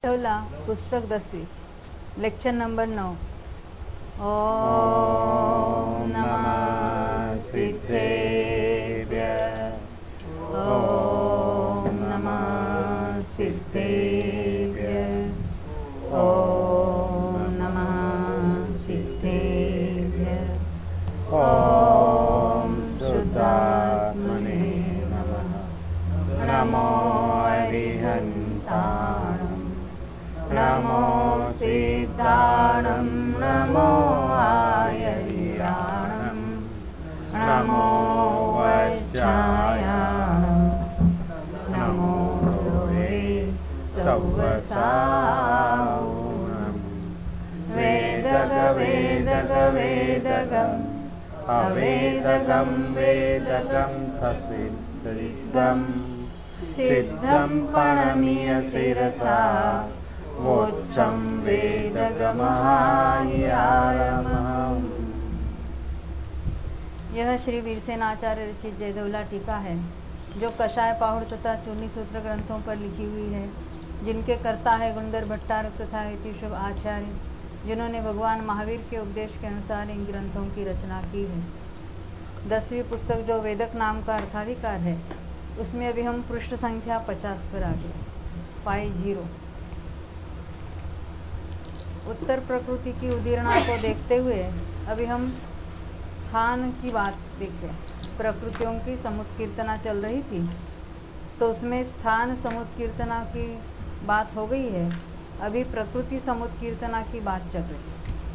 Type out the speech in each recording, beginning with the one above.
ठेवला पुस्तक 10वी लेक्चर नंबर 9। ओम नमः सिद्धेभ्यः। ओम नमः सिद्धेभ्यः। ओम नमः सिद्धेभ्यः। ओम शुद्धात्मने नमः। नमो अरिहन्ताणं, नमो सिद्धाणं, नमो आयर्याणं, नमो वज्रायाणं, नमो लोहे सौवसाऊणं। वेदगं अवेदगं वेदगं तसिद्धं सिद्धं प्रणमीय शिरसा वोच्चं वेदगमहायामहम्। यह श्री वीरसेनाचार्य रचित जयदेवला टीका है, जो कषाय पाहुड़ तथा चूर्णी सूत्र ग्रंथों पर लिखी हुई है, जिनके कर्ता है गुणधर भट्टारक तथा यतिशुभ आचार्य, जिन्होंने भगवान महावीर के उपदेश के अनुसार इन ग्रंथों की रचना की है। 10वीं पुस्तक जो वेदक नाम का अर्थाधिकार है, उसमें अभी हम पृष्ठ संख्या 50 पर आ गए। 50 उत्तर प्रकृति की उदीरणा को देखते हुए अभी हम स्थान की बात देखें। प्रकृतियों की समुत्कीर्तना चल रही थी, तो उसमें स्थान समुत्कीर्तना की बात हो गई है। अभी प्रकृति समुत्कीर्तना की बात चल रही है।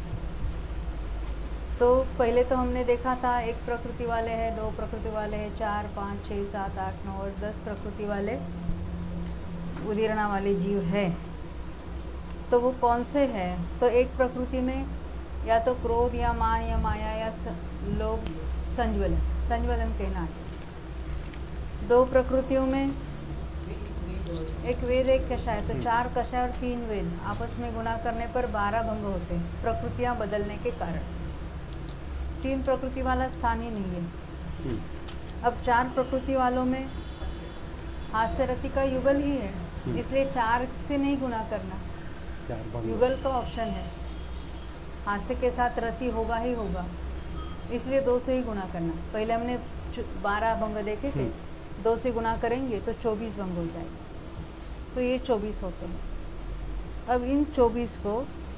तो पहले तो हमने देखा था एक प्रकृति वाले हैं, दो प्रकृति वाले हैं, 4, 5, 6, 7, 8, 9 और 10 प्रकृति वाले उदीरणा वाले जीव है। तो वो कौन से हैं? तो एक प्रकृति में या तो क्रोध या मान या माया या लोभ, संज्वलन कहना है। दो प्रकृतियों में एक वेद एक कषाय, तो 4 कषाय और 3 वेद आपस में गुणा करने पर 12 भंग होते हैं प्रकृतियां बदलने के कारण। 3 प्रकृति वाला स्थान ही नहीं है। अब 4 प्रकृति वालों में हास्य रति का युगल ही है, इसलिए 4 से नहीं गुणा करना, युगल का ऑप्शन है। हास्य के साथ रति होगा ही होगा, इसलिए 2 से ही गुणा करना। पहले हमने 12 भंग देखे थे, 2 से गुणा करेंगे तो 24 भंग हो जाएंगे, तो ये 24 होते हैं। अब इन 24 को,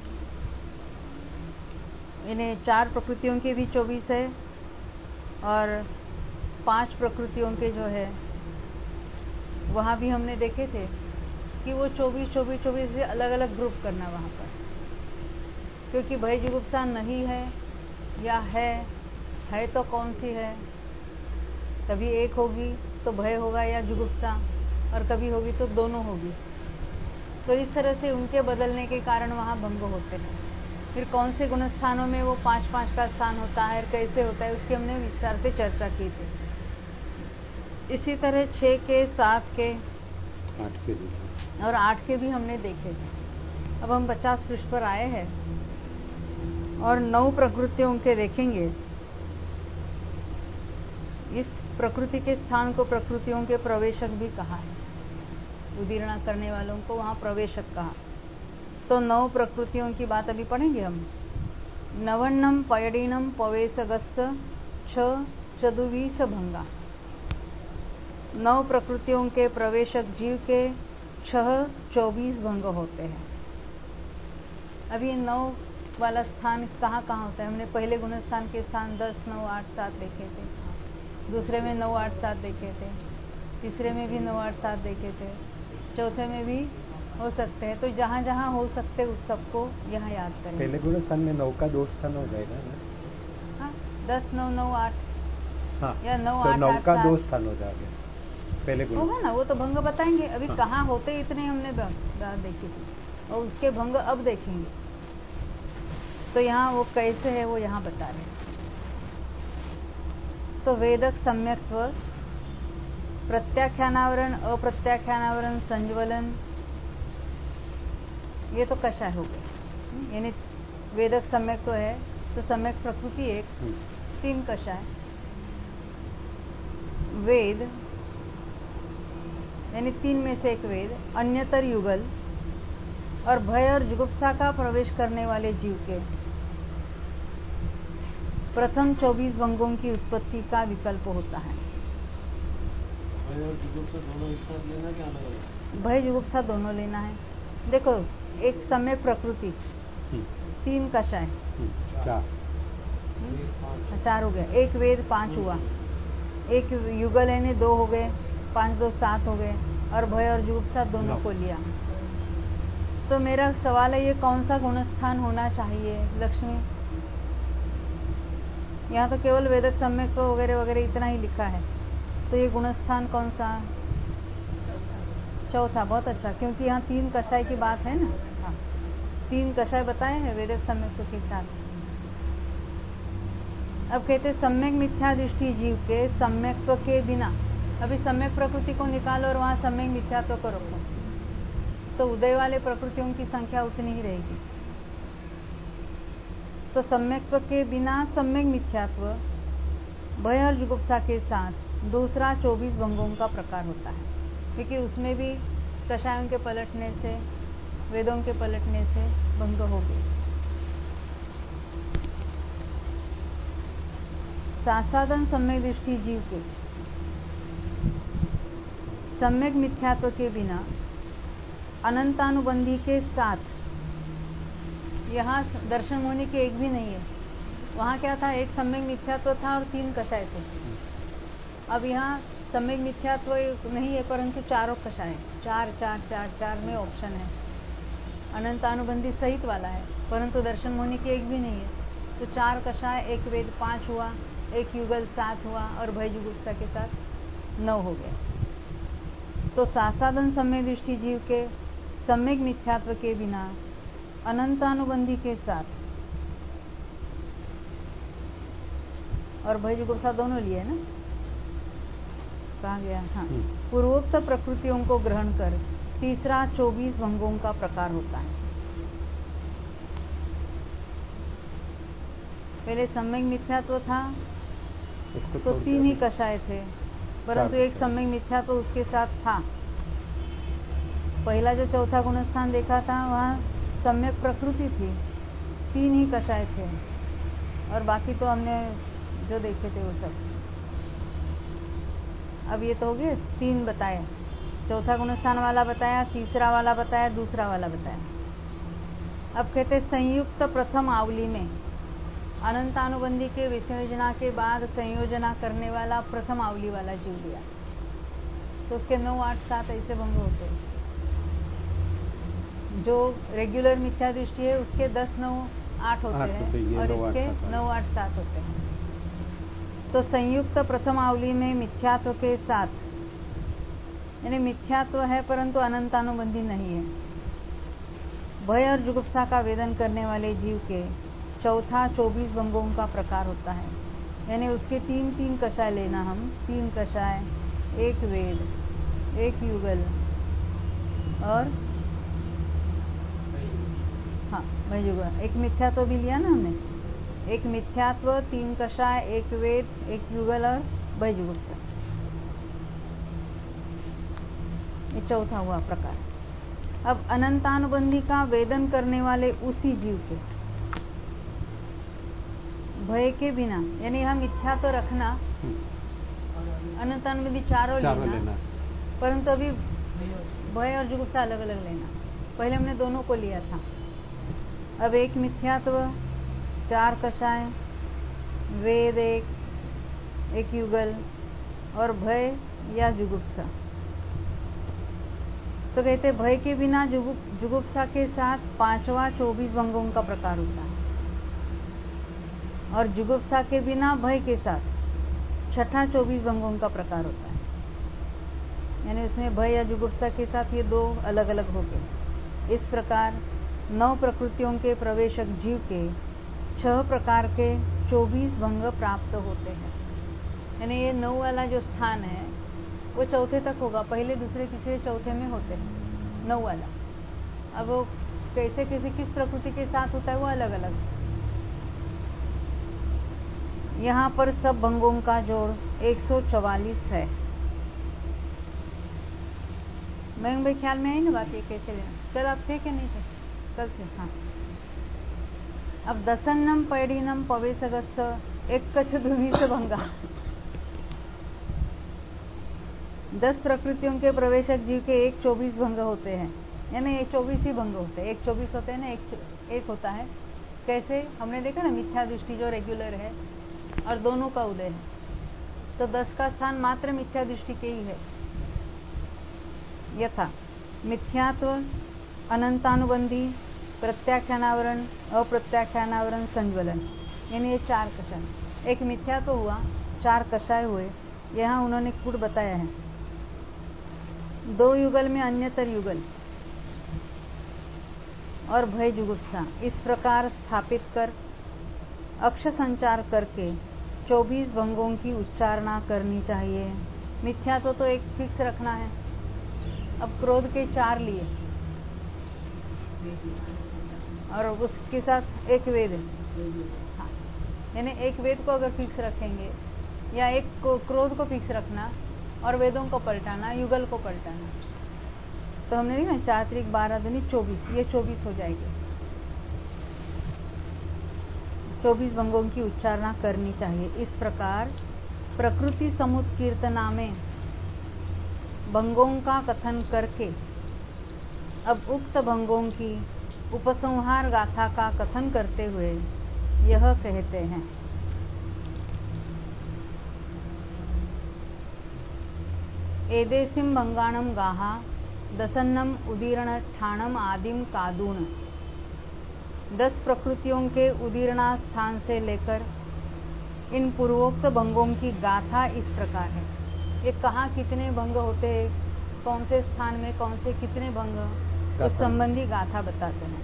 इन्हें 4 प्रकृतियों के भी 24 है और 5 प्रकृतियों के जो है वहाँ भी हमने देखे थे कि वो 24 से अलग अलग ग्रुप करना वहाँ पर, क्योंकि भय जुगुप्सा नहीं है या है तो कौन सी है? कभी एक होगी तो भय होगा या जुगुप्सा, और कभी होगी तो दोनों होगी। तो इस तरह से उनके बदलने के कारण वहाँ भंग होते हैं। फिर कौन से गुण स्थानों में वो 5-5 का स्थान होता है, कैसे होता है, उसकी हमने विस्तार से चर्चा की थी। इसी तरह 6 के, 7 के, 8 के भी और 8 के भी हमने देखे थे। अब हम 50 पृष्ठ पर आए हैं और 9 प्रकृतियों के देखेंगे। इस प्रकृति के स्थान को प्रकृतियों के प्रवेशक भी कहा है, उदीरणा करने वालों को वहाँ प्रवेशक कहा। तो 9 प्रकृतियों की बात अभी पढ़ेंगे हम। नवन्नम पयडीनम पवेशगस्य छ चतुर्वीस भंगा। 9 प्रकृतियों के प्रवेशक जीव के 24 भंग होते हैं। अभी 9 वाला स्थान कहाँ होता है? हमने पहले गुण स्थान के स्थान 10, 9, 8, 7 देखे थे, दूसरे में 9, 8, 7 देखे थे, तीसरे में भी 9, 8, 7 देखे थे, चौथे में भी हो सकते हैं। तो जहाँ जहाँ हो सकते उस सबको यहाँ याद करें। पहले गुण स्थान में 9 का 2 स्थान हो जाएगा ना? हाँ, 10, 9, 9, 8 हाँ, या 9, तो 8, 9 8, का 7 2 स्थान हो जाएगा पहले गुण होगा ना। वो तो भंग बताएंगे अभी। हाँ। कहाँ होते इतने हमने देखे थे और उसके भंग अब देखेंगे। तो यहाँ वो कैसे है वो यहाँ बता रहे हैं। तो वेदक सम्यक्त्व, प्रत्याख्यानावरण, अप्रत्याख्यानावरण, संज्वलन, ये तो कषाय हो गए। यानी वेदक सम्यक्त्व है तो सम्यक प्रकृति 1, 3 कषाय। वेद यानी 3 में से एक वेद, अन्यतर युगल और भय और जुगुप्सा का प्रवेश करने वाले जीव के प्रथम 24 भंगों की उत्पत्ति का विकल्प होता है। भय और जुगुप्सा दोनों एक साथ लेना क्या अलग अलग? भय जुगुप्सा दोनों लेना है। देखो, एक सम्यक प्रकृति, 3 कषाय, 4 हो गया, एक वेद 5 हुआ, एक युगल यानी 2 हो गए, 5 2 7 हो गए, और भय और जुगुप्सा दोनों को लिया। तो मेरा सवाल है, ये कौन सा गुणस्थान होना चाहिए लक्ष्मी? यहाँ तो केवल वेदक सम्यक वगैरह वगैरह इतना ही लिखा है, तो ये गुणस्थान कौन सा? चौथा। बहुत अच्छा, क्योंकि यहाँ 3 कषाय की बात है ना। हाँ, 3 कषाय बताए हैं वेदक सम्यक के साथ। अब कहते सम्यक मिथ्या दृष्टि जीव के सम्यक्त्व के बिना, अभी सम्यक प्रकृति को निकालो और वहां सम्यक मिथ्यात्व को रखो, तो उदय वाले प्रकृतियों की संख्या उतनी ही रहेगी। तो सम्यक्त्व के बिना सम्यक मिथ्यात्व भय और जुगुप्सा के साथ दूसरा 24 भंगों का प्रकार होता है, क्योंकि उसमें भी कषायों के पलटने से, वेदों के पलटने से भंग हो गए। सासादन सम्यक दृष्टि जीव के सम्यक मिथ्यात्व के बिना अनंतानुबंधी के साथ, यहाँ दर्शन होने के एक भी नहीं है। वहाँ क्या था? एक सम्यक मिथ्यात्व था और 3 कषाय थे। अब यहाँ सम्यक मिथ्यात्व नहीं है, परंतु 4 कषाय, 4 4 4 4 में ऑप्शन है। अनंतानुबंधी सहित वाला है, परंतु दर्शन होने के एक भी नहीं है। तो 4 कषाय, एक वेद 5 हुआ, एक युगल 7 हुआ, और भय जुगुप्सा के साथ 9 हो गए। तो सासादन सम्यक दृष्टि जीव के सम्यक मिथ्यात्व के बिना अनंतानुबंधी के साथ, और भय जुगुप्सा दोनों लिए ना, कहा गया। हाँ, पूर्वोक्त प्रकृतियों को ग्रहण कर तीसरा 24 भंगों का प्रकार होता है। पहले सम्यक मिथ्यात्व था तो 3 ही कषाय थे, परंतु एक सम्यक मिथ्यात्व उसके साथ था। पहला जो चौथा गुणस्थान देखा था, वहाँ सम्यक प्रकृति थी, 3 ही कषाय थे, और बाकी तो हमने जो देखे थे वो सब। अब ये तो हो गए 3 बताए, चौथा गुणस्थान वाला बताया, तीसरा वाला बताया, दूसरा वाला बताया। अब कहते संयुक्त प्रथम आवली में अनंतानुबंधी के विसंयोजना के बाद संयोजना करने वाला प्रथम आवली वाला जीव लिया, तो उसके 9 8 7 ऐसे भंग होते हैं। जो रेगुलर मिथ्या दृष्टि है उसके 10 9 8 होते हैं, और इसके 9 8 7 होते हैं। तो संयुक्त प्रथम आवली में मिथ्यात्व के साथ, यानी मिथ्यात्व है परंतु अनंतानुबंधी नहीं है, भय और जुगुप्सा का वेदन करने वाले जीव के चौथा 24 भंगों का प्रकार होता है। यानी उसके 3 3 कषाय लेना, हम 3 कषाय, एक वेद, एक युगल, और हाँ भय जुगुप्सा, एक मिथ्यात्व भी लिया ना हमने, एक मिथ्यात्व, 3 कषाय, एक वेद, एक युगल और भय जुगुप्सा, ये चौथा हुआ प्रकार। अब अनंतानुबंधी का वेदन करने वाले उसी जीव के भय के बिना, यानी हम मिथ्या तो रखना, अनंतानुबंधी चारों लेना, परंतु अभी भय और जुगुप्सा अलग अलग लेना। पहले हमने दोनों को लिया था, अब एक मिथ्यात्व, 4 कषाय, वेद एक युगल, और भय या जुगुप्सा। तो कहते भय के बिना जुगुप्सा के साथ 5वां 24 भंगों का प्रकार होता है, और जुगुप्सा के बिना भय के साथ छठा 24 भंगों का प्रकार होता है। यानी उसमें भय या जुगुप्सा के साथ ये 2 अलग अलग हो गए। इस प्रकार 9 प्रकृतियों के प्रवेशक जीव के 6 प्रकार के 24 भंग प्राप्त होते हैं। यानी ये 9 वाला जो स्थान है वो चौथे तक होगा, पहले दूसरे तीसरे चौथे में होते हैं 9 वाला। अब वो कैसे कैसे किस प्रकृति के साथ होता है वो अलग अलग। यहाँ पर सब भंगों का जोड़ 144 है। मैं भाई ख्याल में आई ना बात, ये कैसे लेना? कल आप थे कि नहीं थे? कल से, हाँ। अब दसन्नम पैडीनम पवेसगस्स एक कच्छ दुविस भंगा। 10 प्रकृतियों के प्रवेशक जीव के 1-24 भंग होते हैं, यानी 24 ही भंग होते हैं। 1-24 होते हैं ना, एक होता है। कैसे? हमने देखा ना, मिथ्या दृष्टि जो रेगुलर है और दोनों का उदय है, तो 10 का स्थान मात्र मिथ्या दृष्टि के ही है। यथा मिथ्यात्व, अनंतानुबंधी, प्रत्याख्यानावरण, अप्रत्याख्यानावरण, संज्वलन, यानी ये 4 कषाय। एक मिथ्यात्व हुआ, 4 कषाय हुए। यहाँ उन्होंने कूट बताया है। 2 युगल में अन्यतर युगल और भय जुगुप्सा इस प्रकार स्थापित कर अक्ष संचार करके 24 भंगों की उच्चारणा करनी चाहिए। मिथ्यात्व तो एक फिक्स रखना है। अब क्रोध के 4 लिए और उसके साथ एक वेद, हाँ, यानी एक वेद को अगर फिक्स रखेंगे या एक को क्रोध को फिक्स रखना और वेदों को पलटाना, युगल को पलटाना, तो हमने देखा 4 त्रिक 12 दूनी 24, ये 24 हो जाएगी। 24 भंगों की उच्चारणा करनी चाहिए। इस प्रकार प्रकृति समुत्कीर्तना में भंगों का कथन करके अब उक्त भंगों की उपसंहार गाथा का कथन करते हुए यह कहते हैं, एदेसिम भंगाणम गाहा दसन्नम उदीर्ण ठाणम आदिम कादून। 10 प्रकृतियों के उदीरणा स्थान से लेकर इन पूर्वोक्त भंगों की गाथा इस प्रकार है। ये कहाँ कितने भंग होते हैं, कौन से स्थान में कौन से कितने भंग, उस संबंधी गाथा बताते हैं।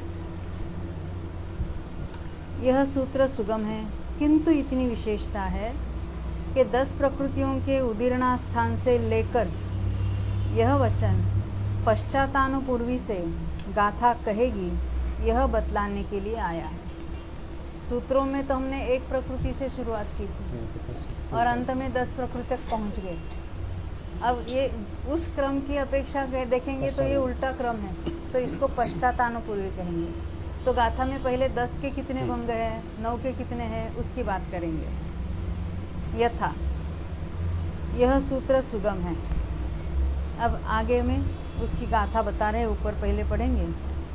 यह सूत्र सुगम है, किंतु इतनी विशेषता है कि 10 प्रकृतियों के उदीरणा स्थान से लेकर यह वचन पश्चातानुपूर्वी से गाथा कहेगी, यह बतलाने के लिए आया है। सूत्रों में तो हमने एक प्रकृति से शुरुआत की थी और अंत में 10 प्रकृति तक पहुंच गए। अब ये उस क्रम की अपेक्षा देखेंगे तो ये उल्टा क्रम है, तो इसको पश्चातानुपूर्वी कहेंगे। तो गाथा में पहले 10 के कितने भंग है, 9 के कितने हैं, उसकी बात करेंगे। यथा यह सूत्र सुगम है। अब आगे में उसकी गाथा बता रहे हैं, ऊपर पहले पढ़ेंगे।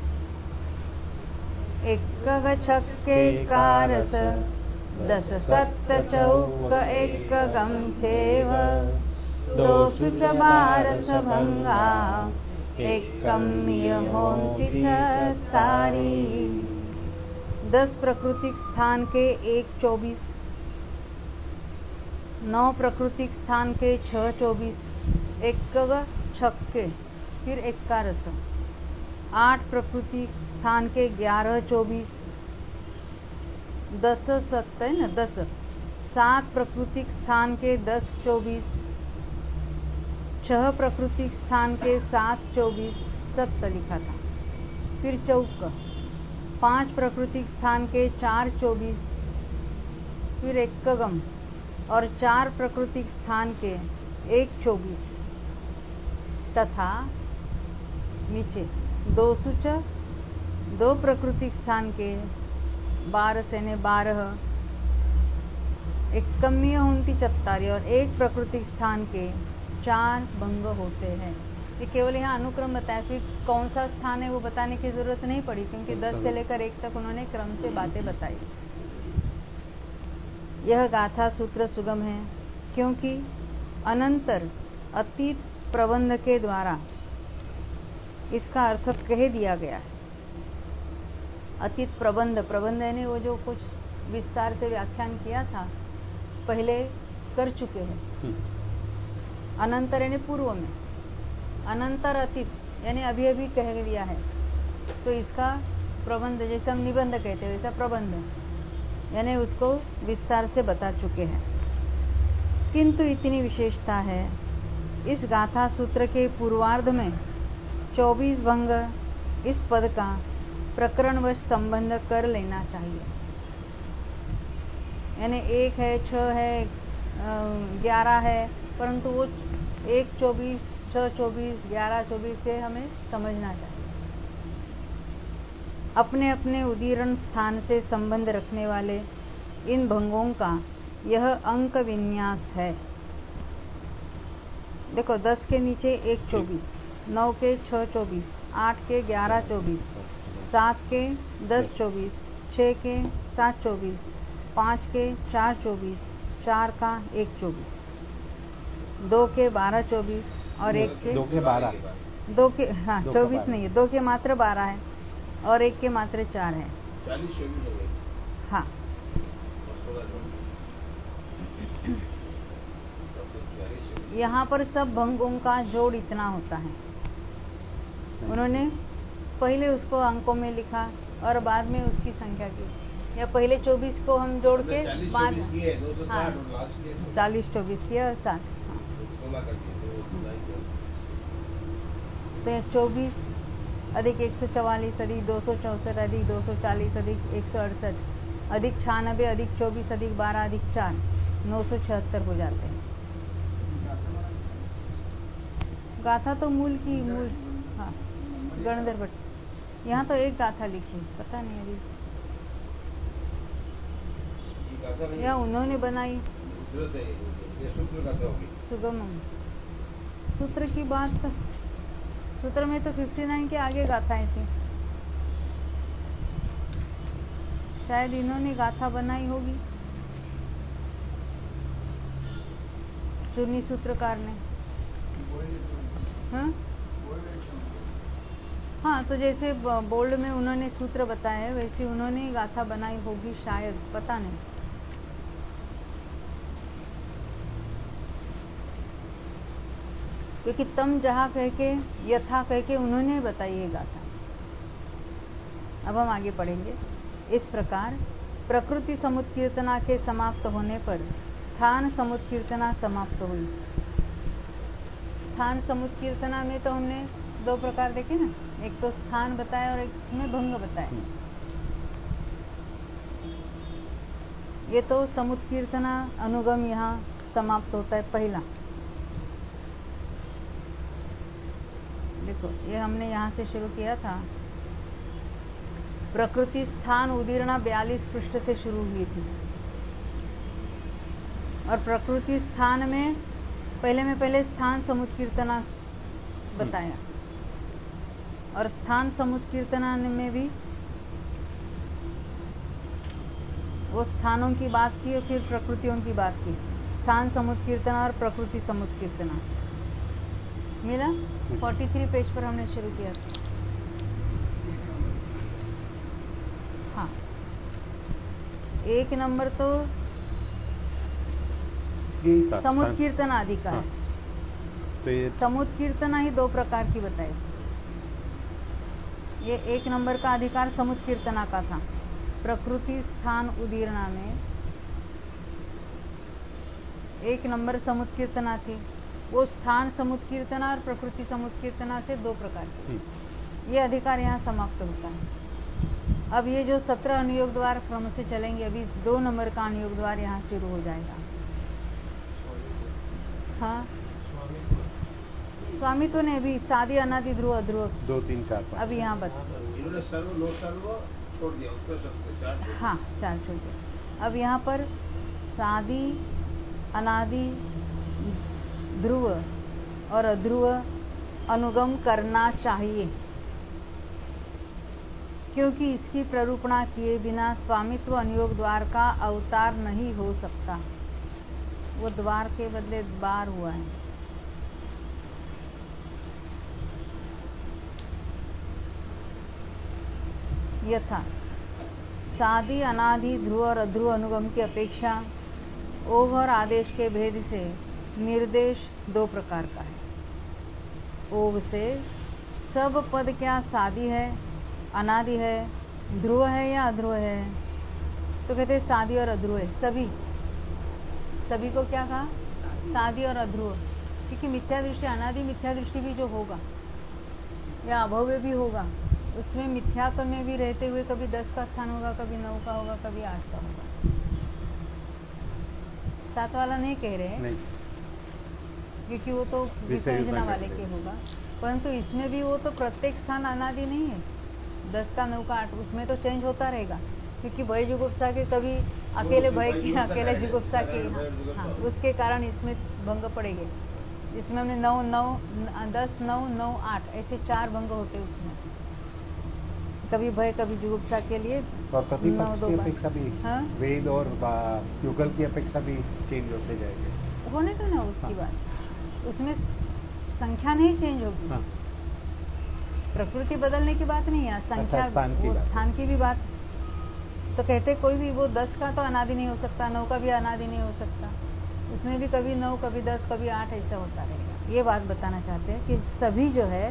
एक छक्के कारस 10 सत्त चौक एक गम छेव 2 सुच 12 भंगा एकम्य होंति सारी। 10 प्रकृतिक स्थान के 1-24, 9 प्रकृतिक स्थान के 6-24, एक छक्के फिर 11, 8 प्रकृतिक स्थान के 11-24, 10 सत्त है ना 10, 7 प्रकृतिक स्थान के 10-24, 6 प्रकृतिक स्थान के 7-24, 7 लिखा था। फिर चौक 5 प्रकृतिक स्थान के 4-24, फिर एकगम और 4 प्रकृतिक स्थान के 1-24 तथा नीचे 2 सूच 2 प्रकृतिक स्थान के 12 से 12, एकम्य होंति 44 और 1 प्रकृतिक स्थान के 4 भंग होते हैं। ये केवल यहाँ अनुक्रम बताया, फिर कौन सा स्थान है वो बताने की जरूरत नहीं पड़ी, क्योंकि 10 से लेकर 1 तक उन्होंने क्रम से बातें बताई। यह गाथा सूत्र सुगम है क्योंकि अनंतर अतीत प्रबंध के द्वारा इसका अर्थ कह दिया गया है। अतीत प्रबंध, प्रबंध यानी वो जो कुछ विस्तार से व्याख्यान किया था पहले कर चुके हैं। अनंतर यानी पूर्व में, अनंतर अतीत यानी अभी अभी कह दिया है, तो इसका प्रबंध, जैसे हम निबंध कहते हैं वैसा प्रबंध, यानी उसको विस्तार से बता चुके हैं। किंतु इतनी विशेषता है, इस गाथा सूत्र के पूर्वार्ध में 24 भंग इस पद का प्रकरणवश संबंध कर लेना चाहिए। यानी 1 है, 6 है, 11 है, परंतु वो 1-24, 6-24, 11-24 से हमें समझना चाहिए। अपने अपने उदीरण स्थान से संबंध रखने वाले इन भंगों का यह अंक विन्यास है। देखो 10 के नीचे 1 24, 9 के 6 24, 8 के 11 24, 7 के 10 24, 6 के 7 24, 5 के 4 24, 4 का 1 24, 2 के 12 24 और 1 के 2 के 12, 2 के हाँ 2 का 24 12 नहीं है, 2 के मात्र 12 है और 1 के मात्र 4 है। 40 24 हो गए हाँ और 16 यहाँ पर सब भंगों का जोड़ इतना होता है। उन्होंने पहले उसको अंकों में लिखा और बाद में उसकी संख्या की, या पहले 24 को हम जोड़ के बाद 40 24 किया और 60 तो 24 अधिक 144 अधिक 264 अधिक 240 अधिक 168 अधिक 96 अधिक 24 अधिक 12 अधिक 4 976 हो जाते हैं। गाथा तो मूल हाँ गणधर भट्ट। यहाँ तो एक गाथा लिखी, पता नहीं अभी या उन्होंने बनाई सुगमम। सूत्र की बात, सूत्र में तो 59 के आगे गाथाएं थी, शायद इन्होंने गाथा बनाई होगी चूर्णी सूत्रकार ने। हाँ तो जैसे बोल्ड में उन्होंने सूत्र बताए हैं वैसे उन्होंने गाथा बनाई होगी शायद, पता नहीं। क्योंकि तम जहाँ कह के यथा कह के उन्होंने बताई है गाथा। अब हम आगे पढ़ेंगे। इस प्रकार प्रकृति समुत्कीर्तना के समाप्त होने पर स्थान समुत्कीर्तना समाप्त हुई। स्थान समुत्कीर्तना में तो हमने 2 प्रकार देखे ना, एक तो स्थान बताया और एक में भंग बताया। ये तो समुत्कीर्तना अनुगम यहाँ समाप्त होता है पहला। देखो ये हमने यहाँ से शुरू किया था, प्रकृति स्थान उदीर्णा 42 पृष्ठ से शुरू हुई थी और प्रकृति स्थान में पहले स्थान समुत्कीर्तना बताया और स्थान समुत्कीर्तना में भी वो स्थानों की बात की और फिर प्रकृतियों की बात की। स्थान समुत्कीर्तना और प्रकृति समुत्कीर्तना मिला। 43 पेज पर हमने शुरू किया था। हाँ 1 नंबर तो समुत्कीर्तना अधिकार है। तो ये समुत्कीर्तना ही 2 प्रकार की बताई। ये 1 नंबर का अधिकार समुत्कीर्तना का था। प्रकृति स्थान उदीर्णा में 1 नंबर समुत्कीर्तना थी, वो स्थान समुत्कीर्तना और प्रकृति समुत्कीर्तना से 2 प्रकार की। ये अधिकार यहाँ समाप्त होता है। अब ये जो 17 अनुयोग द्वार क्रम से चलेंगे, अभी 2 नंबर का अनुयोग द्वार यहाँ शुरू हो जाएगा। हाँ स्वामित्व ने भी सादी अनादि ध्रुव अध्रुव 2 3 4 5 अभी यहाँ बता। इन्होंने सर्व नो सर्व छोड़ दिया, उसको सबसे 4 हाँ 4 छोड़ दिया। अब यहाँ पर सादी अनादि ध्रुव और अध्रुव अनुगम करना चाहिए, क्योंकि इसकी प्ररूपणा किए बिना स्वामित्व अनुयोग द्वार का अवतार नहीं हो सकता। वो द्वार के बदले द्वार हुआ है। यथा सादी अनादि ध्रुव और अध्रुव अनुगम की अपेक्षा ओघ और आदेश के भेद से निर्देश 2 प्रकार का है। ओघ से सब पद क्या सादी है, अनादि है, ध्रुव है या अध्रुव है, तो कहते हैं सादी और अध्रुव है। सभी को क्या कहा, सादी और अध्रुव, क्योंकि मिथ्या दृष्टि अनादि मिथ्या दृष्टि भी जो होगा या अभव्य भी होगा, उसमें मिथ्यात्व में भी रहते हुए कभी 10 का स्थान होगा, कभी 9 का होगा, कभी 8 का होगा। 7 वाला नहीं कह रहे हैं, क्योंकि वो तो विसर्जना वाले के होगा, परंतु इसमें भी वो तो प्रत्येक स्थान अनादि नहीं है, 10 का 9 का 8 उसमें तो चेंज होता रहेगा, क्योंकि भय जुगुप्सा के कभी अकेले भय के अकेले जुगुप्सा के हाँ उसके कारण इसमें भंग पड़ेंगे। इसमें हमने 9 9 10 9 9 8 ऐसे 4 भंग होते उसमें, कभी भय कभी जुगुप्सा के लिए। और प्रतिपक्ष की अपेक्षा भी वेद और युगल की अपेक्षा भी चेंज होते जाएंगे। होने तो ना उसकी बात, उसमें संख्या नहीं चेंज होगी। प्रकृति बदलने की बात नहीं है, संख्या स्थान की भी बात। तो कहते कोई भी वो 10 का तो अनादि नहीं हो सकता, 9 का भी अनादि नहीं हो सकता, उसमें भी कभी 9 कभी 10 कभी 8 ऐसा होता रहेगा। ये बात बताना चाहते हैं कि सभी जो है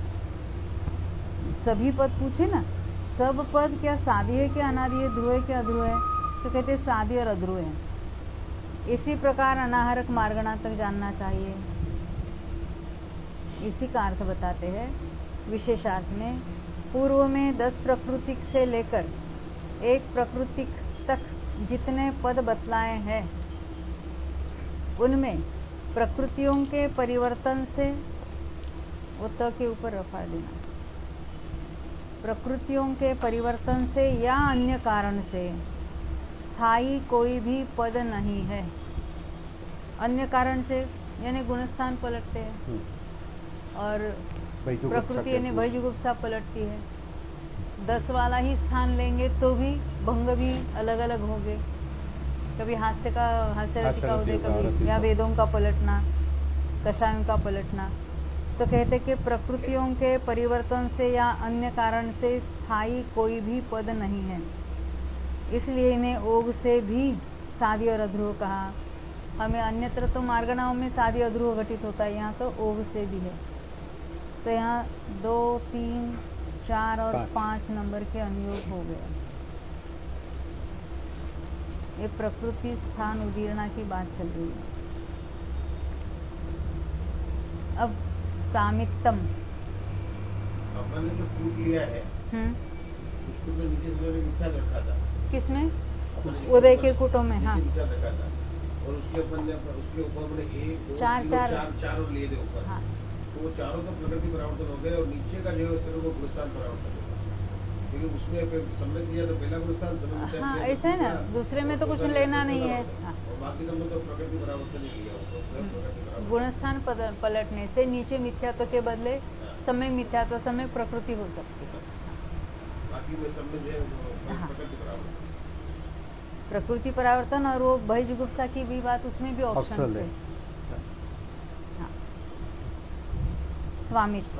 सभी पद पूछे ना, सब पद क्या सादी है क्या अनादि है, ध्रुव है क्या अध्रुव है, तो कहते सादी और अध्रुव है। इसी प्रकार अनाहरक मार्गणा तक जानना चाहिए, इसी का अर्थ बताते हैं विशेषार्थ में। पूर्व में 10 प्रकृतिक से लेकर 1 प्रकृतिक तक जितने पद बतलाए हैं उनमें प्रकृतियों के परिवर्तन से, वो त के ऊपर रफा देना, प्रकृतियों के परिवर्तन से या अन्य कारण से स्थायी कोई भी पद नहीं है। अन्य कारण से यानी गुणस्थान पलटते हैं और प्रकृति यानी भय जुगुप्सा पलटती है। 10 वाला ही स्थान लेंगे तो भी भंग भी अलग अलग होंगे, कभी हास्य रतिका उदय, कभी या वेदों का पलटना, कषायों का पलटना। तो कहते कि प्रकृतियों के परिवर्तन से या अन्य कारण से स्थायी कोई भी पद नहीं है, इसलिए इन्हें ओग से भी सादी और अध्रुव कहा। हमें अन्यत्र तो मार्गणाओं में सादी अध्रुव घटित होता है, यहाँ तो ओग से भी है। तो यहाँ 2 3 4 और 5 नंबर के अनुयोग हो गए। ये प्रकृति स्थान उदीर्णा की बात चल रही है। अब सामित्तम अपन ने जो कूट लिया है उसको तो नीचे से मिथ्या रखा था। किसमें? उदय के कूटों में। हाँ, मिथ्या रखा था और उसके ऊपर हमने 1 2 4 और ले दे ऊपर। हाँ, तो वो चारों तो प्रकृति परावर्तन हो गए और नीचे का जो है सिर्फ वो गुणस्थान परावर्तन होगा, क्योंकि उसमें सम्मिलित किया तो पहला गुणस्थान। हाँ, ऐसा है ना, दूसरे में तो कुछ लेना नहीं है। और बाकी सब तो प्रकृति परावर्तन ही लिया। गुणस्थान पलटने से नीचे मिथ्यात्व के बदले समय मिथ्यात्व, समय प्रकृति हो सकती है। बाकी में सब में जो है प्रकृति परावर्तन, प्रकृति परावर्तन और वो भय जुगुप्सा की भी बात, उसमें भी ऑप्शन है। स्वामित्व,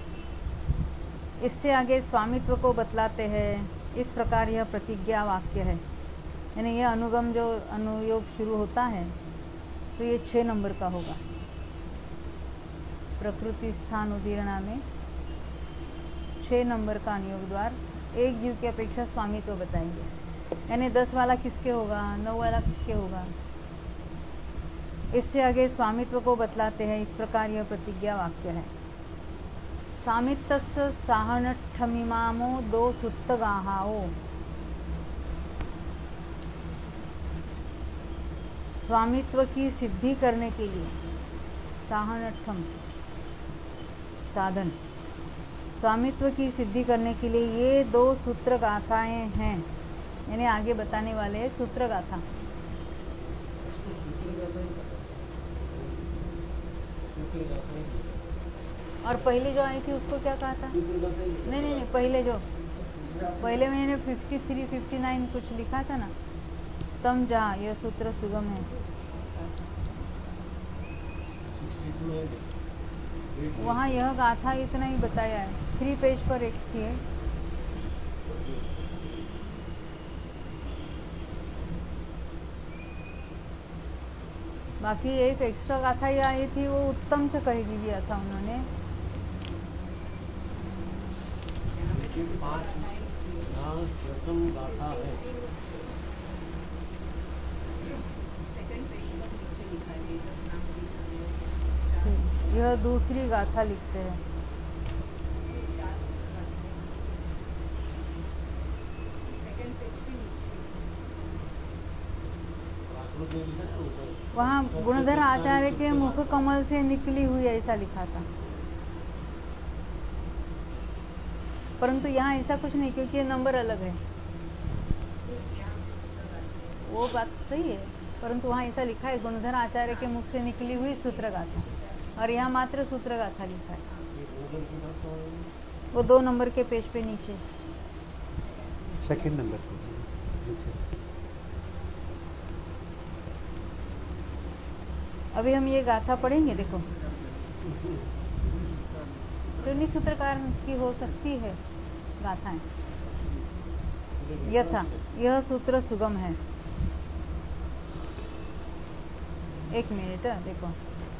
इससे आगे स्वामित्व को बतलाते हैं। इस प्रकार यह प्रतिज्ञा वाक्य है, यानी यह अनुगम जो अनुयोग शुरू होता है तो ये 6 नंबर का होगा। प्रकृति स्थान उदीर्णा में 6 नंबर का अनुयोग द्वार एक जीव की अपेक्षा स्वामित्व बताएंगे, यानी 10 वाला किसके होगा, 9 वाला किसके होगा। इससे आगे स्वामित्व को बतलाते हैं। इस प्रकार यह प्रतिज्ञा वाक्य है। सामित्तस्य साहनठमिमामो 2 सुत्तगाहाओ। स्वामित्व की सिद्धि करने के लिए साहनठम साधन, स्वामित्व की सिद्धि करने के लिए ये 2 सूत्र गाथाएं हैं, यानी आगे बताने वाले हैं सूत्र गाथा। और पहले जो आई थी उसको क्या कहा था? नहीं, पहले मैंने 53 59 कुछ लिखा था ना, तम जहाँ यह सूत्र सुगम है, वहाँ यह गाथा इतना ही बताया है। 3 पेज पर एक थी है। बाकी एक एक्स्ट्रा गाथा ही आई थी, वो उत्तम च कह दिया था उन्होंने। 5 प्रथम गाथा है। यह दूसरी गाथा लिखते हैं। वहाँ गुणधर आचार्य के मुख कमल से निकली हुई ऐसा लिखा था। परंतु यहाँ ऐसा कुछ नहीं, क्योंकि ये नंबर अलग है। वो बात सही है, परंतु वहाँ ऐसा लिखा है गुणधर आचार्य के मुख से निकली हुई सूत्र गाथा, और यहाँ मात्र सूत्र गाथा लिखा है। वो 2 नंबर के पेज पे नीचे, सेकंड नंबर। अभी हम ये गाथा पढ़ेंगे। देखो, चुन्नी सूत्रकार की हो सकती है गाथाएं। यथा, यह सूत्र सुगम है। एक मिनट, देखो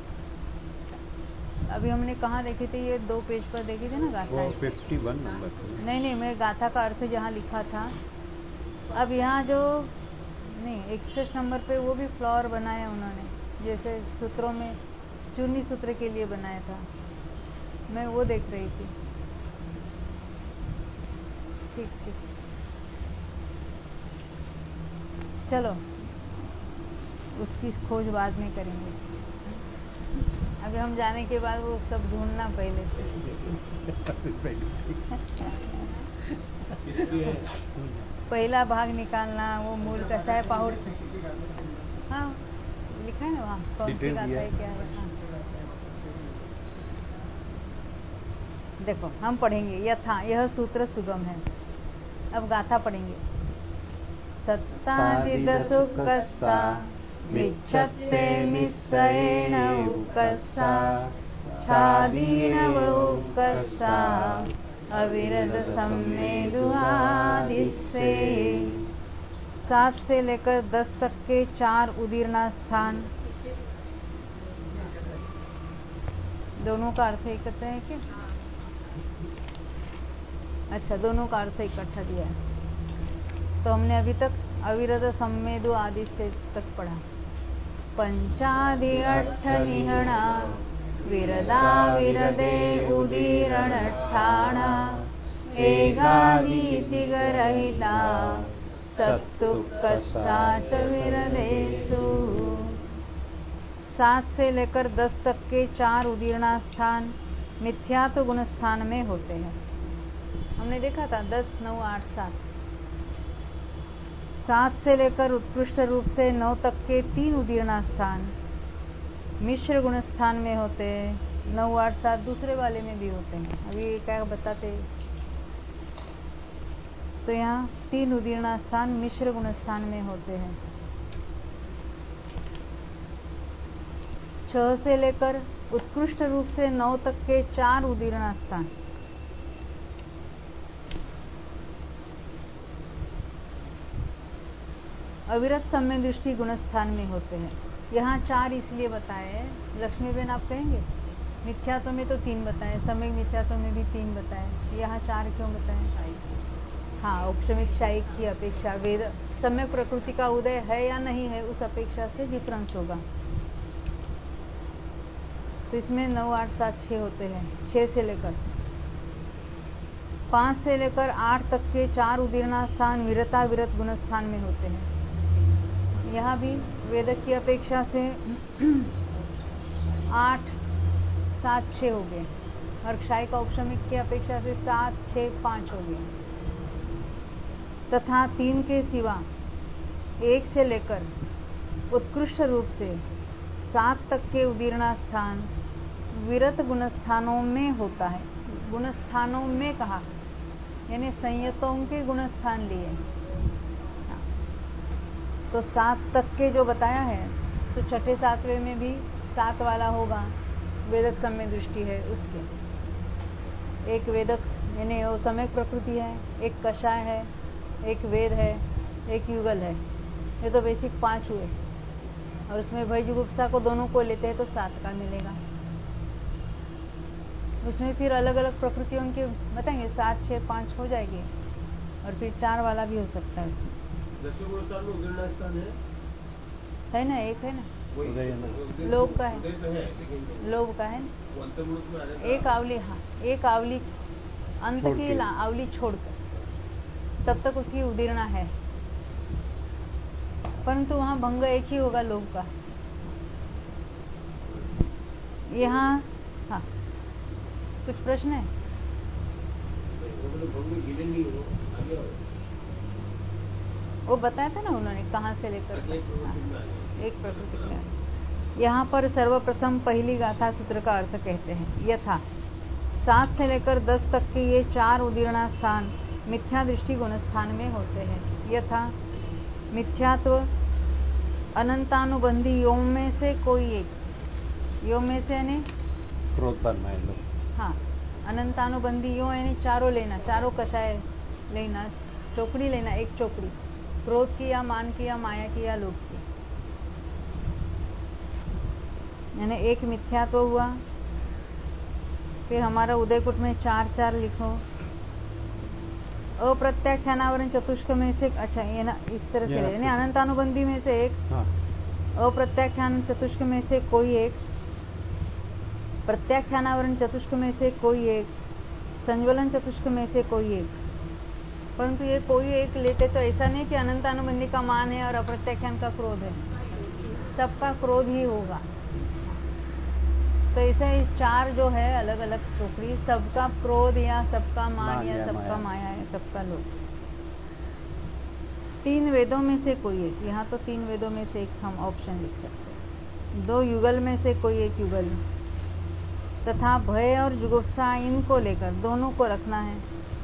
अभी हमने कहाँ देखे थे? ये 2 पेज पर देखे थे ना गाथा। 51 नंबर। नहीं, मैं गाथा का अर्थ जहाँ लिखा था। अब यहाँ जो नहीं 61 नंबर पे वो भी फ्लावर बनाया उन्होंने, जैसे सूत्रों में चूर्णी सूत्र के लिए बनाया था। मैं वो देख रही थी। ठीक, चलो उसकी खोज बाद में करेंगे। अभी हम जाने के बाद वो सब ढूंढना पहले से। पहला भाग निकालना, वो मूल कैसा है पाहुड़। हाँ, लिखा है ना वहाँ कौन सी गाथा है, क्या है। हाँ। देखो हम पढ़ेंगे। यथा, यह सूत्र सुगम है। अब गाथा पढ़ेंगे। सत्तादिदसुकस्सा मिच्छत्ते मिस्सएण उक्कस्सा छादीनवोक्कस्सा अविरत सम्मेदुहादिस्से। 7 से लेकर 10 तक के 4 उदीर्णा स्थान। दोनों का अर्थ इकट्ठा है क्या? अच्छा, दोनों का अर्थ इकट्ठा दिया है। तो हमने अभी तक अविरत सम्मेदु आदि से तक पढ़ा। पंचादि अट्ठ निहणा विरदा विरदे उदीरणठाणा एगादीति गरहिता सत्तुक्कस्सा च विरदेषु। 7 से लेकर 10 तक के 4 उदीर्णा स्थान मिथ्यात्व गुण स्थान में होते हैं। हमने देखा था 10, 9, 8, 7। 7 से लेकर उत्कृष्ट रूप से 9 तक के 3 उदीर्णा स्थान मिश्र गुण स्थान में होते हैं। 9, 8, 7 दूसरे वाले में भी होते हैं। अभी क्या बताते हैं? तो यहाँ 3 उदीर्णा स्थान मिश्र गुण स्थान में होते हैं। 6 से लेकर उत्कृष्ट रूप से 9 तक के 4 उदीर्णा स्थान अविरत सम्य दृष्टि गुण स्थान में होते हैं। यहाँ 4 इसलिए बताए। लक्ष्मीबेन आप कहेंगे? मिथ्यात्व में तो 3 बताए, सम्यक मिथ्यात्व में भी 3 बताए, यहाँ 4 क्यों बताए? हाँ, औपशमिक शायिक की अपेक्षा वेद सम्यक प्रकृति का उदय है या नहीं है, उस अपेक्षा से डिफरेंस होगा। तो इसमें 9, 8, 7, 6 होते हैं। 6 से लेकर 5 से लेकर 8 तक के 4 उदीर्णा स्थान विरता विरत गुण स्थान में होते हैं। यहाँ भी वेदक की अपेक्षा से 8, 7, 6 हो गए, और क्षय का औपशमिक की अपेक्षा से 7, 6, 5 हो गए। तथा 3 के सिवा 1 से लेकर उत्कृष्ट रूप से 7 तक के उदीर्णा स्थान विरत गुण स्थानों में होता है। गुण स्थानों में कहा, यानी संयतों के गुण स्थान लिए। तो 7 तक के जो बताया है, तो छठे 7वें में भी 7 वाला होगा। वेदक सम्य दृष्टि है उसके। एक वेदक यानी वो सम्यक प्रकृति है, एक कषाय है, एक वेद है, एक युगल है। ये तो बेसिक 5 हुए, और उसमें भय जुगुप्सा को दोनों को लेते हैं तो 7 का मिलेगा। उसमें फिर अलग अलग प्रकृतियों के बताएंगे, 7, 6, 5 हो जाएगी, और फिर 4 वाला भी हो सकता है उसमें। है ना, एक है ना, लोभ का है, लोभ का है ना, एक आवली। हाँ, एक आवली अंत की आवली छोड़कर तब तक उसकी उदीर्णा है, परंतु वहाँ भंग एक ही होगा लोभ का। यहाँ हाँ, कुछ प्रश्न है? गिने नहीं हो आगे वो बताया था ना उन्होंने कहाँ से लेकर एक प्रकृति में। यहाँ पर सर्वप्रथम पहली गाथा सूत्र का अर्थ कहते हैं, यथा 7 से लेकर 10 तक के ये 4 उदीर्णा स्थान मिथ्या दृष्टि गुण स्थान में होते हैं। यथा मिथ्यात्व अनंतानुबंधी योम में से कोई एक, योम में से यानी हाँ, अनंतानुबंधी यो यानी चारों लेना, चारों कषाय लेना, चौकड़ी लेना, एक चौकड़ी, क्रोध की या मान की या माया की या लोभ की, यानी एक मिथ्यात्व हुआ। फिर हमारा उदयपुट में 4 लिखो। अप्रत्याख्यानावरण चतुष्क में से, अच्छा ये ना इस तरह से, यानी अनंतानुबंधी में से एक, अप्रत्याख्यान चतुष्क में से कोई एक, प्रत्याख्यानावरण चतुष्क में से कोई एक, संज्वलन चतुष्क में से कोई एक। परंतु ये कोई एक लेते तो ऐसा नहीं कि अनंतानुबंधी का मान है और अप्रत्याख्यान का क्रोध है, सबका क्रोध ही होगा। तो ऐसे 4 जो है अलग अलग टुकड़ी, सबका क्रोध या सबका मान या सबका माया या सबका लोभ। 3 वेदों में से कोई एक, यहाँ तो 3 वेदों में से एक हम ऑप्शन लिख सकते हैं। 2 युगल में से कोई एक युगल, तथा भय और जुगुप्सा इनको लेकर दोनों को रखना है।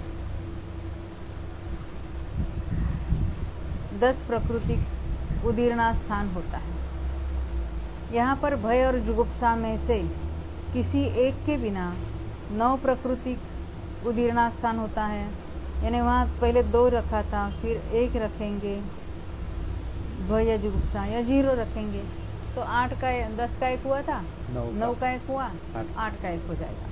10 प्रकृति उदीर्णा स्थान होता है। यहाँ पर भय और जुगुप्सा में से किसी एक के बिना 9 प्रकृति उदीर्णा स्थान होता है, यानी वहाँ पहले 2 रखा था, फिर 1 रखेंगे भय या जुगुप्सा, या 0 रखेंगे तो 8 का 10 का 1 हुआ था, 9 का 1 हुआ, 8 का 1 हो जाएगा।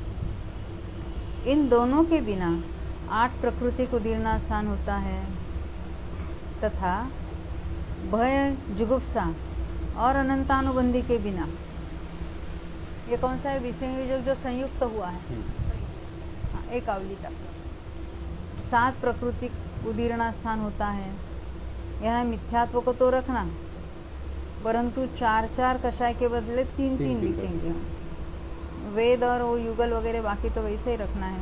इन दोनों के बिना 8 प्रकृति उदीर्णा स्थान होता है, तथा भय जुगुप्सा और अनंतानुबंधी के बिना, ये कौन सा है, विषय जो संयुक्त हुआ है, हाँ, एक आवली तक 7 प्रकृति उदीर्णा स्थान होता है। यह मिथ्यात्व को तो रखना, परंतु 4 कषाय के बदले 3 लिखेंगे। वेद और वो युगल वगैरह बाकी तो वैसे ही रखना है।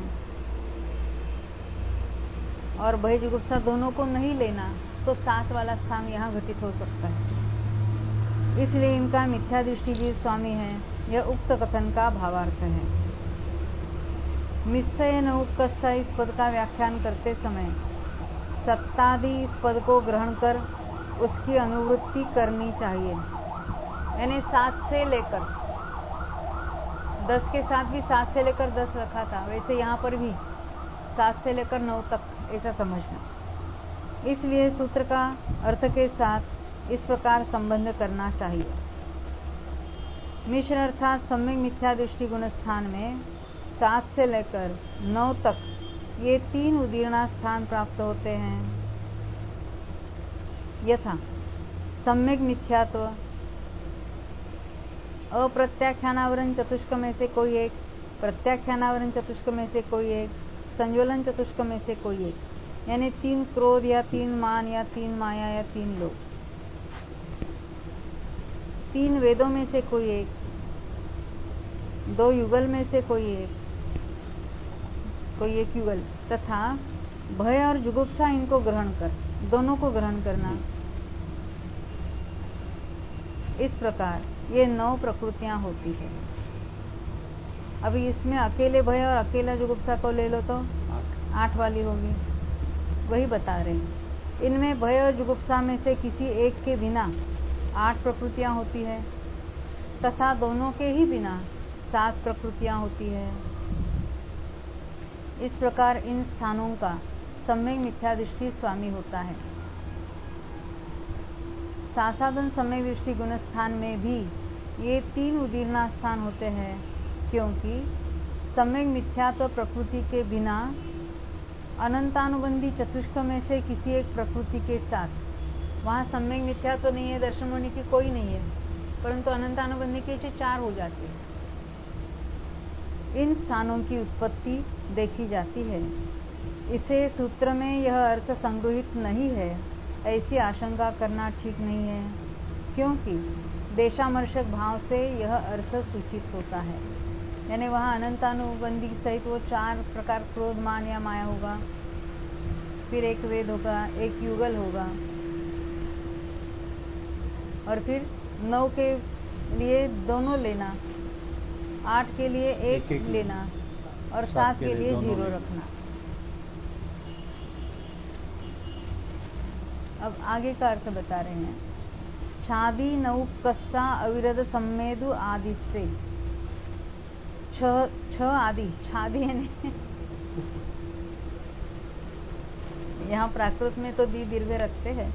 और भय जुगुप्सा दोनों को नहीं लेना, तो 7 वाला स्थान यहाँ घटित हो सकता है। इसलिए इनका मिथ्या दृष्टि जी स्वामी है, यह उक्त कथन का भावार्थ है। मिस्सय न उत्कर्षा इस पद का व्याख्यान करते समय सत्तादि इस पद को ग्रहण कर उसकी अनुवृत्ति करनी चाहिए, यानी 7 से लेकर 10 के साथ भी 7 से लेकर 10 रखा था, वैसे यहाँ पर भी 7 से लेकर 9 तक ऐसा समझना। इसलिए सूत्र का अर्थ के साथ इस प्रकार संबंध करना चाहिए। मिश्र अर्थात सम्यक मिथ्या दृष्टि गुण स्थान में 7 से लेकर 9 तक ये 3 उदीर्णा स्थान प्राप्त होते हैं। यथा सम्यक मिथ्यात्व, अप्रत्याख्यानावरण चतुष्क में से कोई एक, प्रत्याख्यानावरण चतुष्क में से कोई एक, संज्वलन चतुष्क में से कोई एक, यानी 3 क्रोध या 3 मान या 3 माया या 3 लोभ। 3 वेदों में से कोई एक, 2 युगल में से कोई एक युगल, तथा भय और जुगुप्सा इनको ग्रहण कर, दोनों को ग्रहण करना। इस प्रकार ये 9 प्रकृतियां होती है। अभी इसमें अकेले भय और अकेला जुगुप्सा को ले लो तो 8 वाली होगी, वही बता रहे हैं। इनमें भय और जुगुप्सा में से किसी एक के बिना 8 प्रकृतियां होती है, तथा दोनों के ही बिना 7 प्रकृतियां होती है। इस प्रकार इन स्थानों का सम्यक मिथ्या दृष्टि स्वामी होता है। सासाधन सम्यक दृष्टि गुण स्थान में भी ये 3 उदीर्णा स्थान होते हैं, क्योंकि सम्यक मिथ्यात्व प्रकृति के बिना अनंतानुबंधी चतुष्क में से किसी एक प्रकृति के साथ, वहाँ सम्यक मिथ्यात्व नहीं है, दर्शन होने की कोई नहीं है, परंतु अनंतानुबंधी के 4 हो जाती है। इन स्थानों की उत्पत्ति देखी जाती है। इसे सूत्र में यह अर्थ संग्रहित नहीं है, ऐसी आशंका करना ठीक नहीं है, क्योंकि देशामर्शक भाव से यह अर्थ सूचित होता है। यानी वहाँ अनंतानुबंधी सहित वो 4 प्रकार क्रोध, मान या माया होगा, फिर एक वेद होगा, एक युगल होगा, और फिर 9 के लिए दोनों लेना, 8 के लिए एक लेना, और 7 के लिए 0 रखना। अब आगे का अर्थ बता रहे हैं। छादी नौ कस्सा अविरत सम्मेदु आदि से, छ आदि, छादी यानी यहाँ प्राकृत में तो दीर्घ रखते हैं,